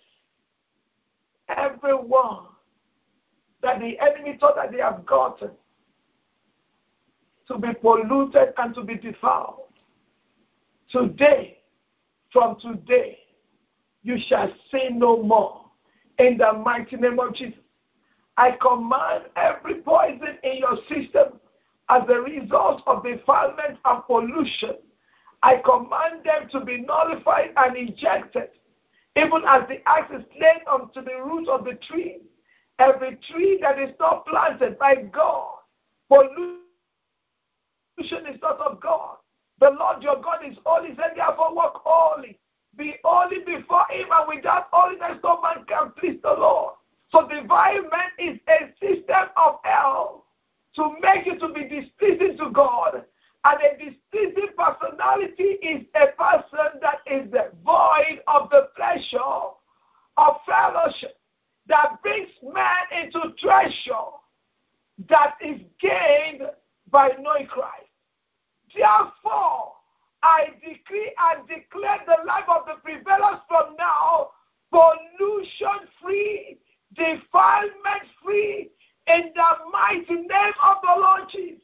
everyone that the enemy thought that they have gotten to be polluted and to be defiled, today, from today, you shall sin no more. In the mighty name of Jesus, I command every poison in your system as a result of defilement and pollution, I command them to be nullified and ejected, even as the axe is laid onto the root of the tree. Every tree that is not planted by God, pollution is not of God. The Lord your God is holy, said therefore walk holy. Be holy before him, and without holiness no man can please the Lord. So defilement is a system of hell to make you to be displeasing to God. And a displeasing personality is a person that is void of the pleasure of fellowship, that brings man into treasure that is gained by knowing Christ. Therefore, I decree and declare the life of the prevailers from now pollution-free, defilement-free, in the mighty name of the Lord Jesus.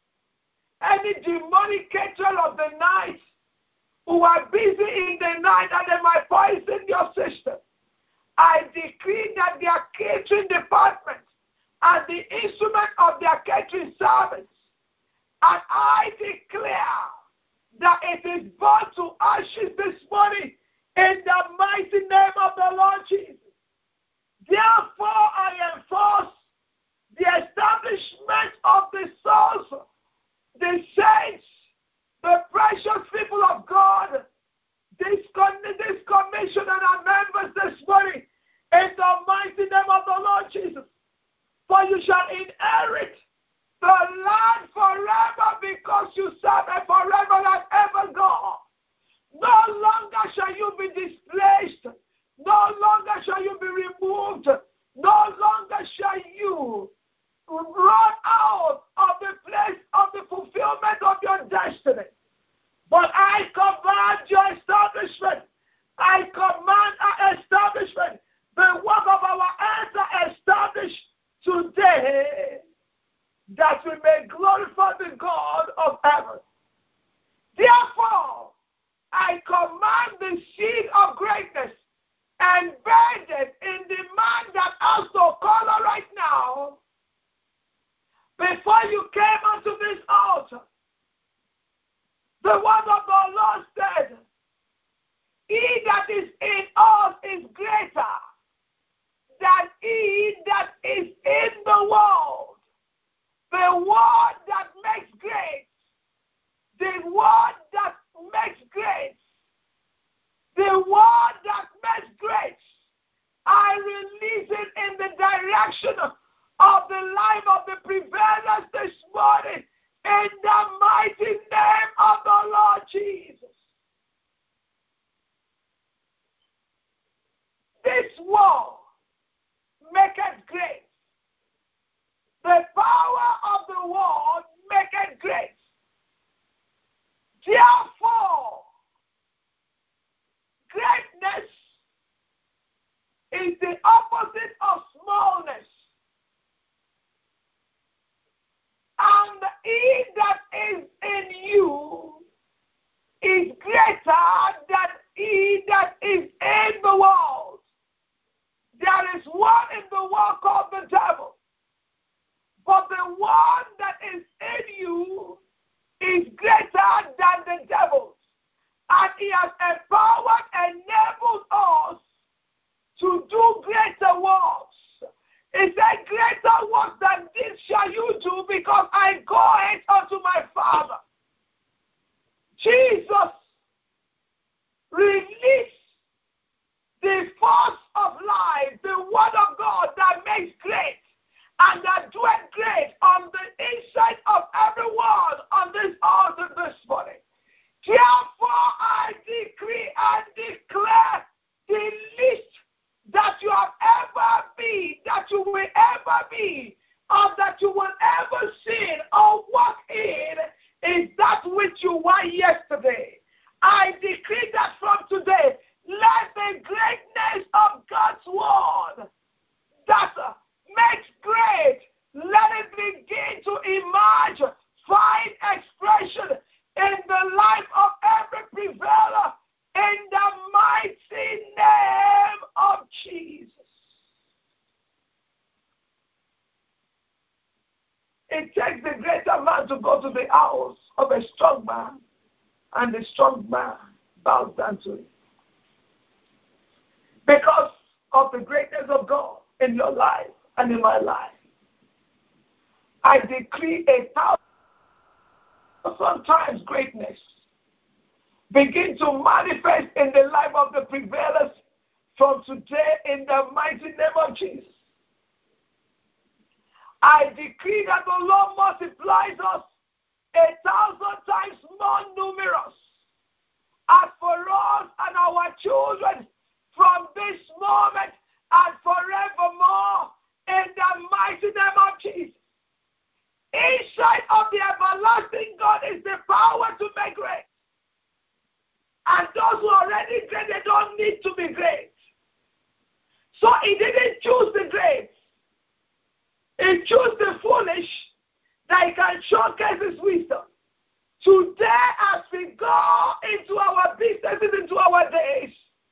Any demonic caterer of the night who are busy in the night and they might poison your system, I decree that their catering department and the instrument of their catering service, and I declare that it is brought to ashes this morning in the mighty name of the Lord Jesus. Therefore, I enforce the establishment of the souls, the saints, the precious people of God, this commission and our members this morning, in the mighty name of the Lord Jesus. For you shall inherit the land forever, because you serve a forever and ever God. No longer shall you be displaced. No longer shall you be removed. No longer shall you run out of the place of the fulfillment of your destiny. But I command your establishment. I command our establishment. The work of our hands are established today, that we may glorify the God of heaven. Therefore, I command the seed of greatness embedded in the man that has no color right now. Before you came onto this altar, the word of the Lord said, he that is in us is greater than he that is in the world. The word that makes great, the word that makes great, the word that makes great, I release it in the direction of the life of the prevailers this morning, in the mighty name of the Lord Jesus. This word maketh great. The power of the word maketh great. Therefore, greatness is the opposite of smallness. And he that is in you is greater than he that is in the world. There is one in the world called the devil. But the one that is in you is greater than the devil. And he has empowered, enabled us to do greater works. He said, greater works than this shall you do, because I go it unto my Father. Jesus released the force of life, the word of God that makes great, and that doeth great on the inside of everyone on this altar this morning. Therefore, I decree and declare the least that you have ever been, that you will ever be, or that you will ever sin or walk in, is that which you were yesterday. I decree that from today, let the greatness of God's word that makes great, let it begin to emerge, find expression in the life of every prevailer, in the mighty name of Jesus. It takes the greater man to go to the house of a strong man, and the strong man bows down to it. Because of the greatness of God in your life and in my life, I decree 1,000 sometimes greatness begin to manifest in the life of the prevailers from today in the mighty name of Jesus. I decree that the Lord multiplies us 1,000 times more numerous. As for us and our children from this moment and forevermore in the mighty name of Jesus. Inside of the everlasting God is the power to make great. And those who are already great, they don't need to be great. So he didn't choose the great. He chose the foolish that he can showcase his wisdom. Today, as we go into our businesses, into our days,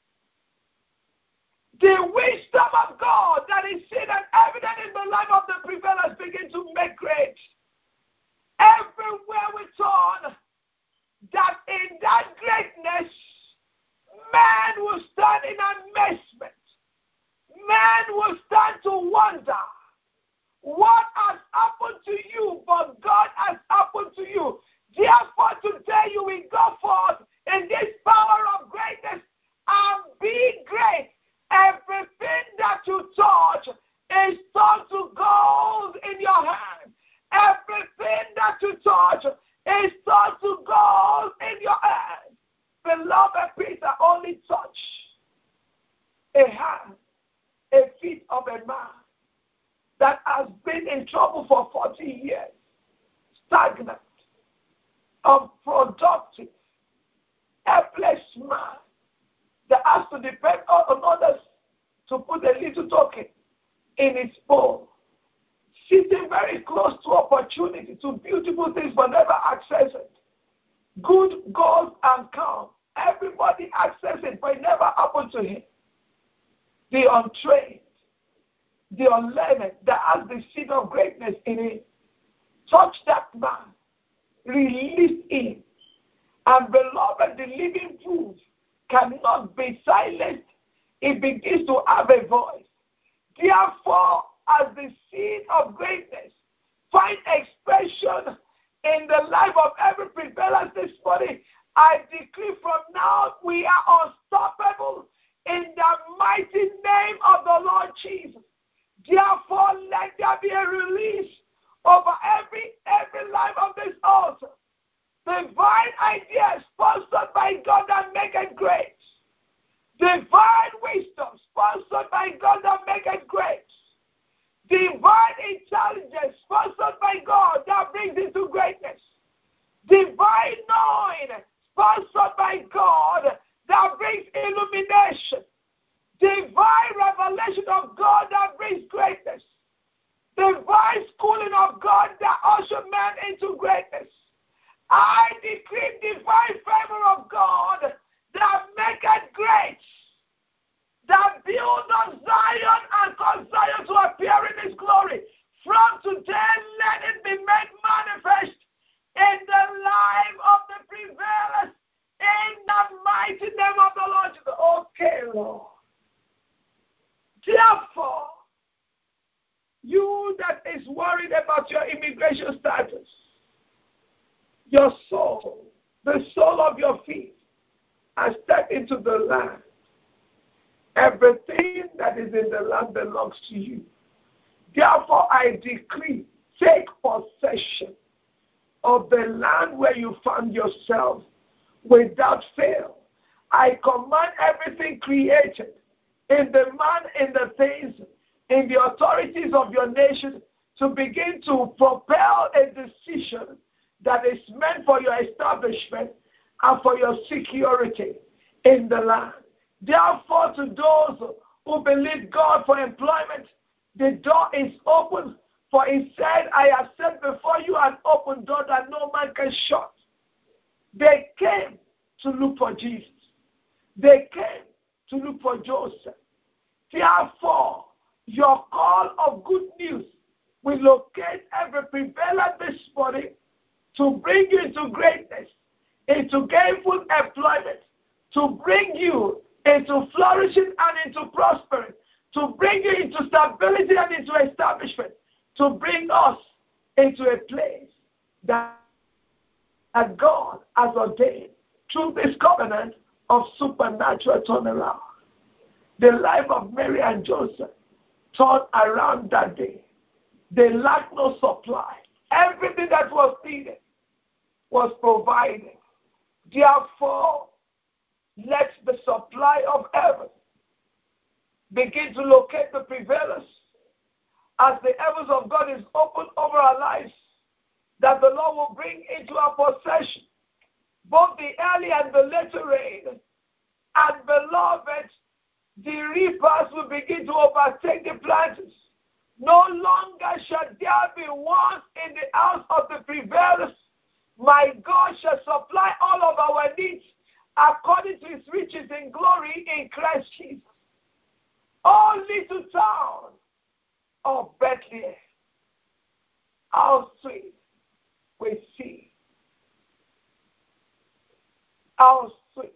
the wisdom of God that is seen and evident in the life of the prevailers begin to make great. Everywhere we turn, that in that greatness, men will stand in amazement. Men will stand to wonder what has happened to you, but God has happened to you. Therefore, today you will go forth in this power of greatness and be great. Everything that you touch is turned to gold in your hand. Everything that you touch is turned to gold in your hand. Beloved Peter only touched a hand, a feet of a man that has been in trouble for 40 years, stagnant, unproductive, helpless man that has to depend on others to put a little token in his bowl, sitting very close to opportunity, to beautiful things, but never access it. Good goes and come. Everybody access it, but it never happened to him. The untrained, the unlearned, that has the seed of greatness in him, touch that man, release him. And beloved, the living proof cannot be silenced. It begins to have a voice. Therefore, as the seed of greatness find expression in the life of every prevailer this morning, I decree from now we are unstoppable in the mighty name of the Lord Jesus. Therefore, let there be a release over every life of this altar. Divine ideas sponsored by God that make it great. Divine wisdom sponsored by God that make it great. Divine intelligence sponsored by God that brings into greatness. Divine knowing sponsored by God that brings illumination. Divine revelation of God that brings greatness. Divine schooling of God that usher men into greatness. I decree divine favor of God that make it great, that build on Zion and cause Zion to appear in his glory. From today, let it be made manifest in the life of the prevailers in the mighty name of the Lord Jesus. Okay, Lord. Therefore, you that is worried about your immigration status, your soul, the sole of your feet, has stepped into the land. Everything that is in the land belongs to you. Therefore, I decree, take possession of the land where you found yourself without fail. I command everything created in the man, in the things, in the authorities of your nation to begin to propel a decision that is meant for your establishment and for your security in the land. Therefore, to those who believe God for employment, the door is open, for he said, I have set before you an open door that no man can shut. They came to look for Jesus. They came to look for Joseph. Therefore, your call of good news will locate every prevailer this morning to bring you into greatness, into gainful employment, to bring you into flourishing and into prospering, to bring you into stability and into establishment, to bring us into a place that that God has ordained through this covenant of supernatural turnaround. The life of Mary and Joseph turned around that day. They lacked no supply. Everything that was needed was provided. Therefore, let the supply of heaven begin to locate the prevailers as the heavens of God is opened over our lives, that the Lord will bring into our possession both the early and the later rain. And beloved, the reapers will begin to overtake the planters. No longer shall there be want in the house of the prevailers. My God shall supply all of our needs according to his riches in glory in Christ Jesus. Oh, little town of Bethlehem, how sweet we see. How sweet.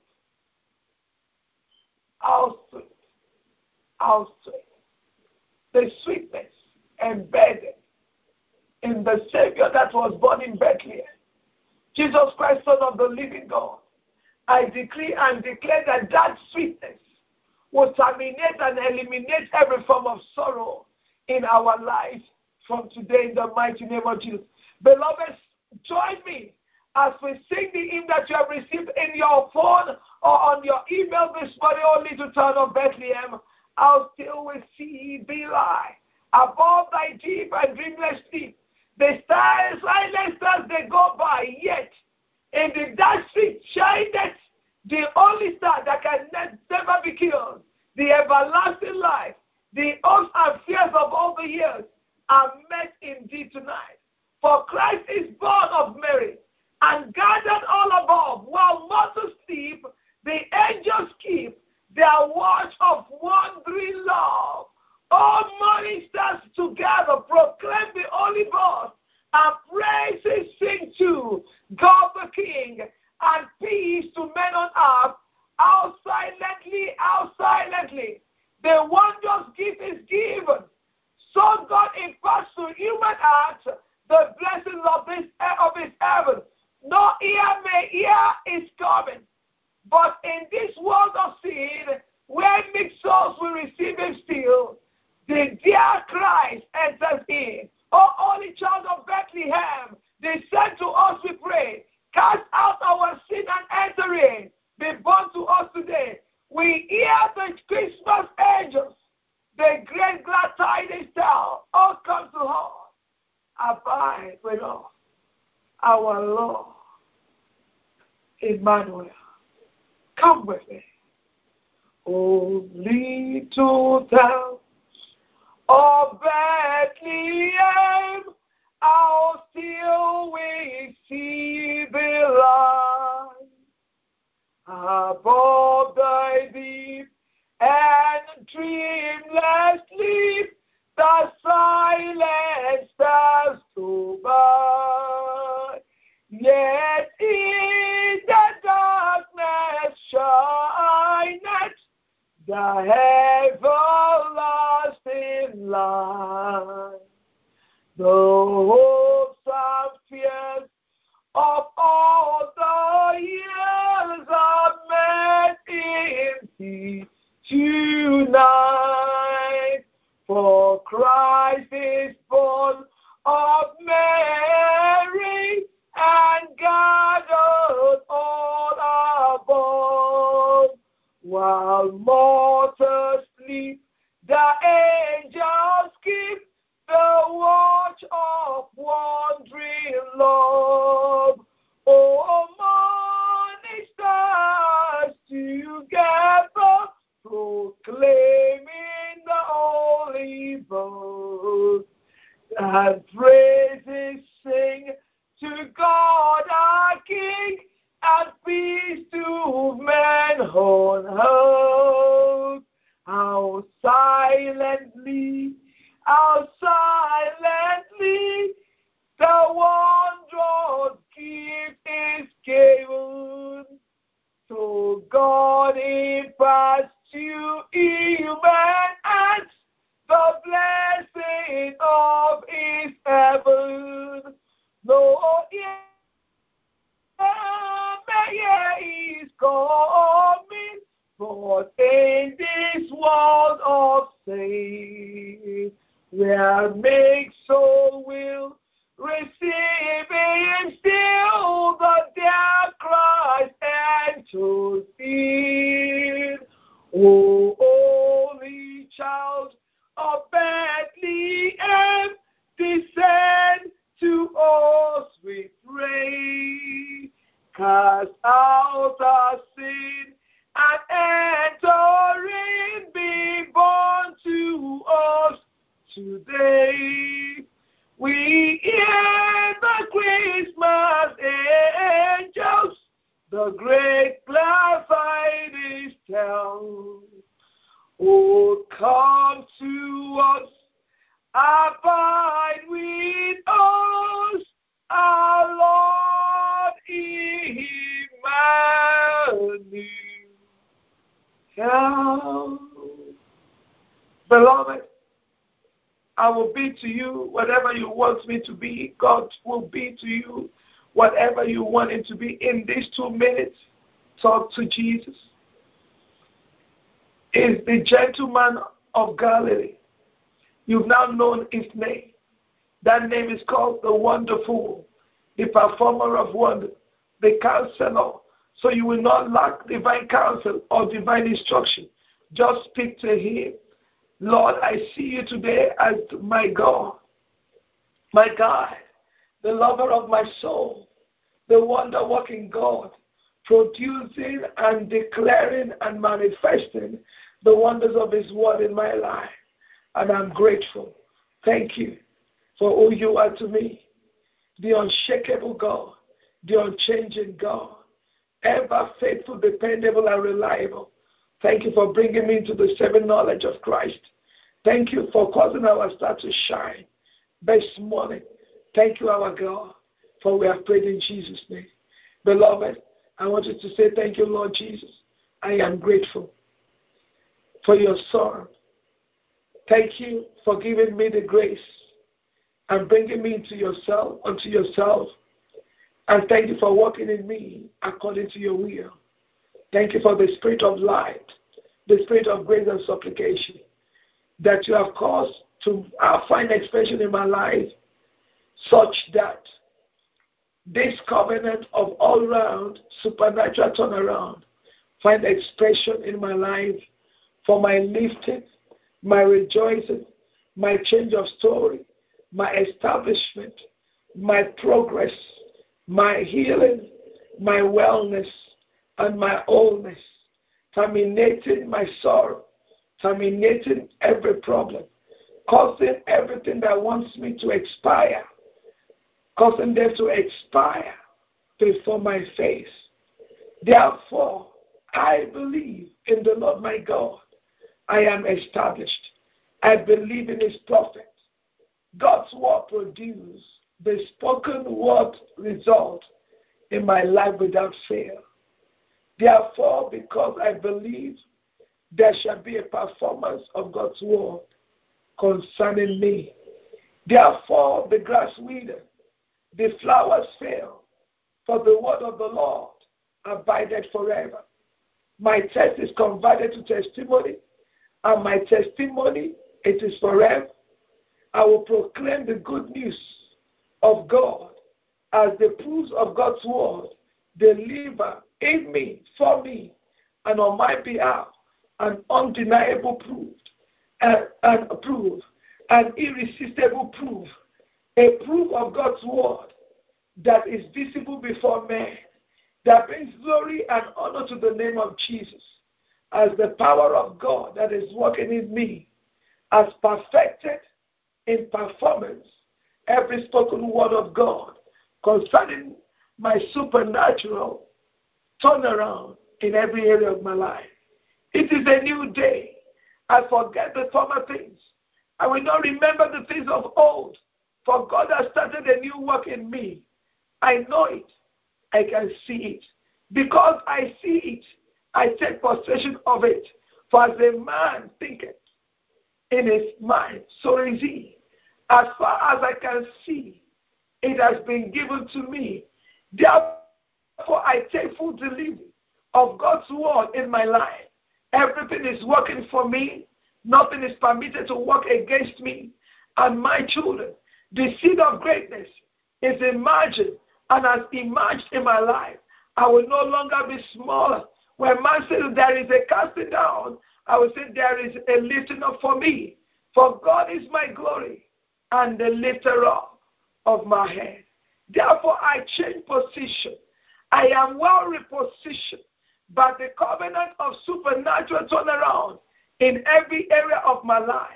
How sweet. How sweet. The sweetness embedded in the Savior that was born in Bethlehem, Jesus Christ, Son of the living God. I decree and declare that that sweetness will terminate and eliminate every form of sorrow in our lives from today in the mighty name of Jesus. Beloved, join me as we sing the hymn that you have received in your phone or on your email this morning, O little town of Bethlehem. How still we see thee lie above thy deep and dreamless sleep. The stars, silent stars, they go by, yet in the dark street shineth the only star that can never be killed, the everlasting life. The hopes and fears of all the years are met in thee tonight. For Christ is born of Mary and gathered all above, while mortals sleep, the angels keep their watch of wandering love. All morning stars together proclaim the Holy Ghost, and praises sing to God the King, and peace to men on earth. How silently, the wondrous gift is given. So God imparts to human hearts the blessings of his heaven. No ear may hear is coming, but in this world of sin, where mixed souls will receive him still, the dear Christ enters in. O holy child of Bethlehem, they said to us, we pray, cast out our sin and enter in. Be born to us today. We hear the Christmas angels, the great glad tidings tell, all come to us. Abide with us, our Lord, Emmanuel. Come with me. O little town of Bethlehem, how still we see the light above thy deep and dreamless sleep. The silent stars go by, yet in the darkness shineth the everlasting light. The hopes and fears of all the years are met in thee tonight. For Christ is born of Mary and gathered all above. While mortals sleep, the angels keep the watch of wandering love. Oh, morning stars together, proclaiming the holy birth, and praises sing to God our King, and peace to men on earth. How silently the wondrous gift is given. So God imparts to human hands the blessing of his heaven. No ear world of saints, where make soul will receive him still, the dear Christ and to see. O holy child of Bethlehem, descend to us, we pray. Cast out our sin and enter in, be born to us today. We hear the Christmas angels, the great glad tidings tell. Oh, come to us, abide with us, our Lord Emmanuel. Beloved, I will be to you whatever you want me to be. God will be to you whatever you want him to be. In these 2 minutes, talk to Jesus. Is the gentleman of Galilee. You've now known his name. That name is called the Wonderful, the Performer of Wonder, the Counselor. So you will not lack divine counsel or divine instruction. Just speak to him. Lord, I see you today as my God, my God, the lover of my soul, the wonder-working God, producing and declaring and manifesting the wonders of his word in my life. And I'm grateful. Thank you for who you are to me, the unshakable God, the unchanging God, ever faithful, dependable, and reliable. Thank you for bringing me into the saving knowledge of Christ. Thank you for causing our star to shine this morning. Thank you, our God, for we have prayed in Jesus' name. Beloved, I want you to say thank you, Lord Jesus. I am grateful for your Son. Thank you for giving me the grace and bringing me unto yourself. And thank you for working in me according to your will. Thank you for the spirit of light, the spirit of grace and supplication that you have caused to find expression in my life, such that this covenant of all-round supernatural turnaround find expression in my life for my lifting, my rejoicing, my change of story, my establishment, my progress, my healing, my wellness, and my wholeness, terminating my sorrow, terminating every problem, causing everything that wants me to expire, causing them to expire before my face. Therefore, I believe in the Lord my God. I am established. I believe in his prophet. God's word produces the spoken word result in my life without fail. Therefore, because I believe there shall be a performance of God's word concerning me. Therefore, the grass withereth, the flowers fail, for the word of the Lord abideth forever. My test is converted to testimony, and my testimony, it is forever. I will proclaim the good news of God as the proofs of God's word deliver in me, for me, and on my behalf, an undeniable proof, an irresistible proof, a proof of God's word that is visible before men, that brings glory and honor to the name of Jesus, as the power of God that is working in me has perfected in performance every spoken word of God concerning my supernatural turnaround in every area of my life. It is a new day. I forget the former things. I will not remember the things of old, for God has started a new work in me. I know it. I can see it. Because I see it, I take possession of it. For as a man thinketh in his mind, so is he. As far as I can see, it has been given to me. Therefore, I take full delivery of God's word in my life. Everything is working for me. Nothing is permitted to work against me and my children. The seed of greatness is emerging and has emerged in my life. I will no longer be smaller. When man says there is a casting down, I will say there is a lifting up for me. For God is my glory and the lifter up of my head. Therefore, I change position. I am well repositioned by the covenant of supernatural turnaround in every area of my life.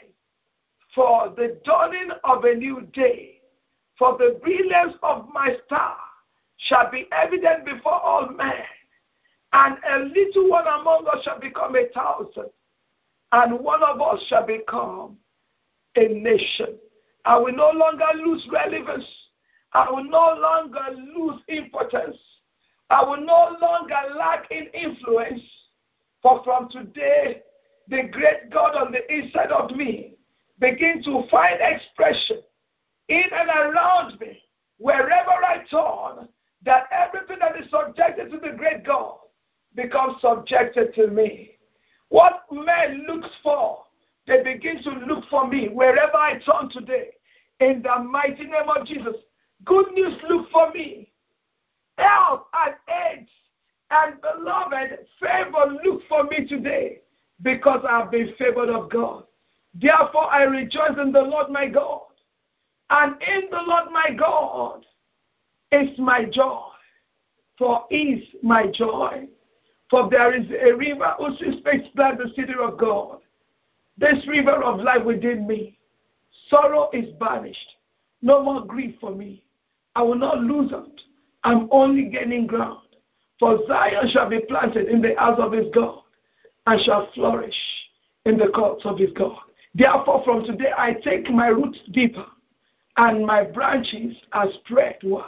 For the dawning of a new day, for the brilliance of my star shall be evident before all men, and a little one among us shall become 1,000, and one of us shall become a nation. I will no longer lose relevance. I will no longer lose importance. I will no longer lack in influence. For from today, the great God on the inside of me begin to find expression in and around me, wherever I turn, that everything that is subjected to the great God becomes subjected to me. What man looks for, they begin to look for me wherever I turn today. In the mighty name of Jesus, good news look for me. Health and AIDS and beloved favor look for me today, because I have been favored of God. Therefore, I rejoice in the Lord my God. And in the Lord my God is my joy. For is my joy. For there is a river whose streams flood the city of God. This river of life within me. Sorrow is banished. No more grief for me. I will not lose out. I'm only gaining ground. For Zion shall be planted in the house of his God, and shall flourish in the courts of his God. Therefore, from today I take my roots deeper, and my branches are spread wide.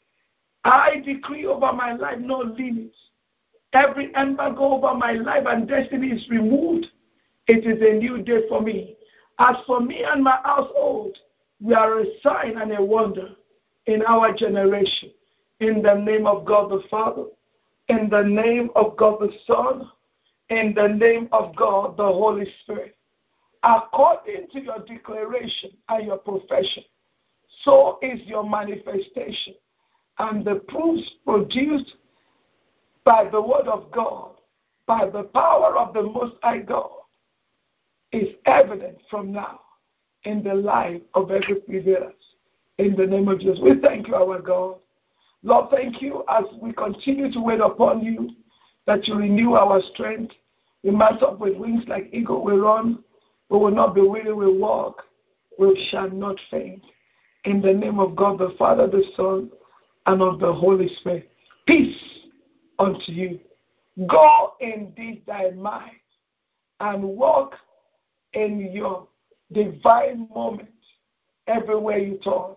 I decree over my life no limits. Every embargo over my life and destiny is removed. It is a new day for me. As for me and my household, we are a sign and a wonder in our generation. In the name of God the Father, in the name of God the Son, in the name of God the Holy Spirit. According to your declaration and your profession, so is your manifestation. And the proofs produced by the word of God, by the power of the Most High God, is evident from now in the life of every believer. In the name of Jesus, we thank you, our God. Lord, thank you as we continue to wait upon you, that you renew our strength. We mount up with wings like eagle, we run. We will not be weary, we walk. We shall not faint. In the name of God, the Father, the Son, and of the Holy Spirit. Peace unto you. Go in this thy might and walk in your divine moment everywhere you turn.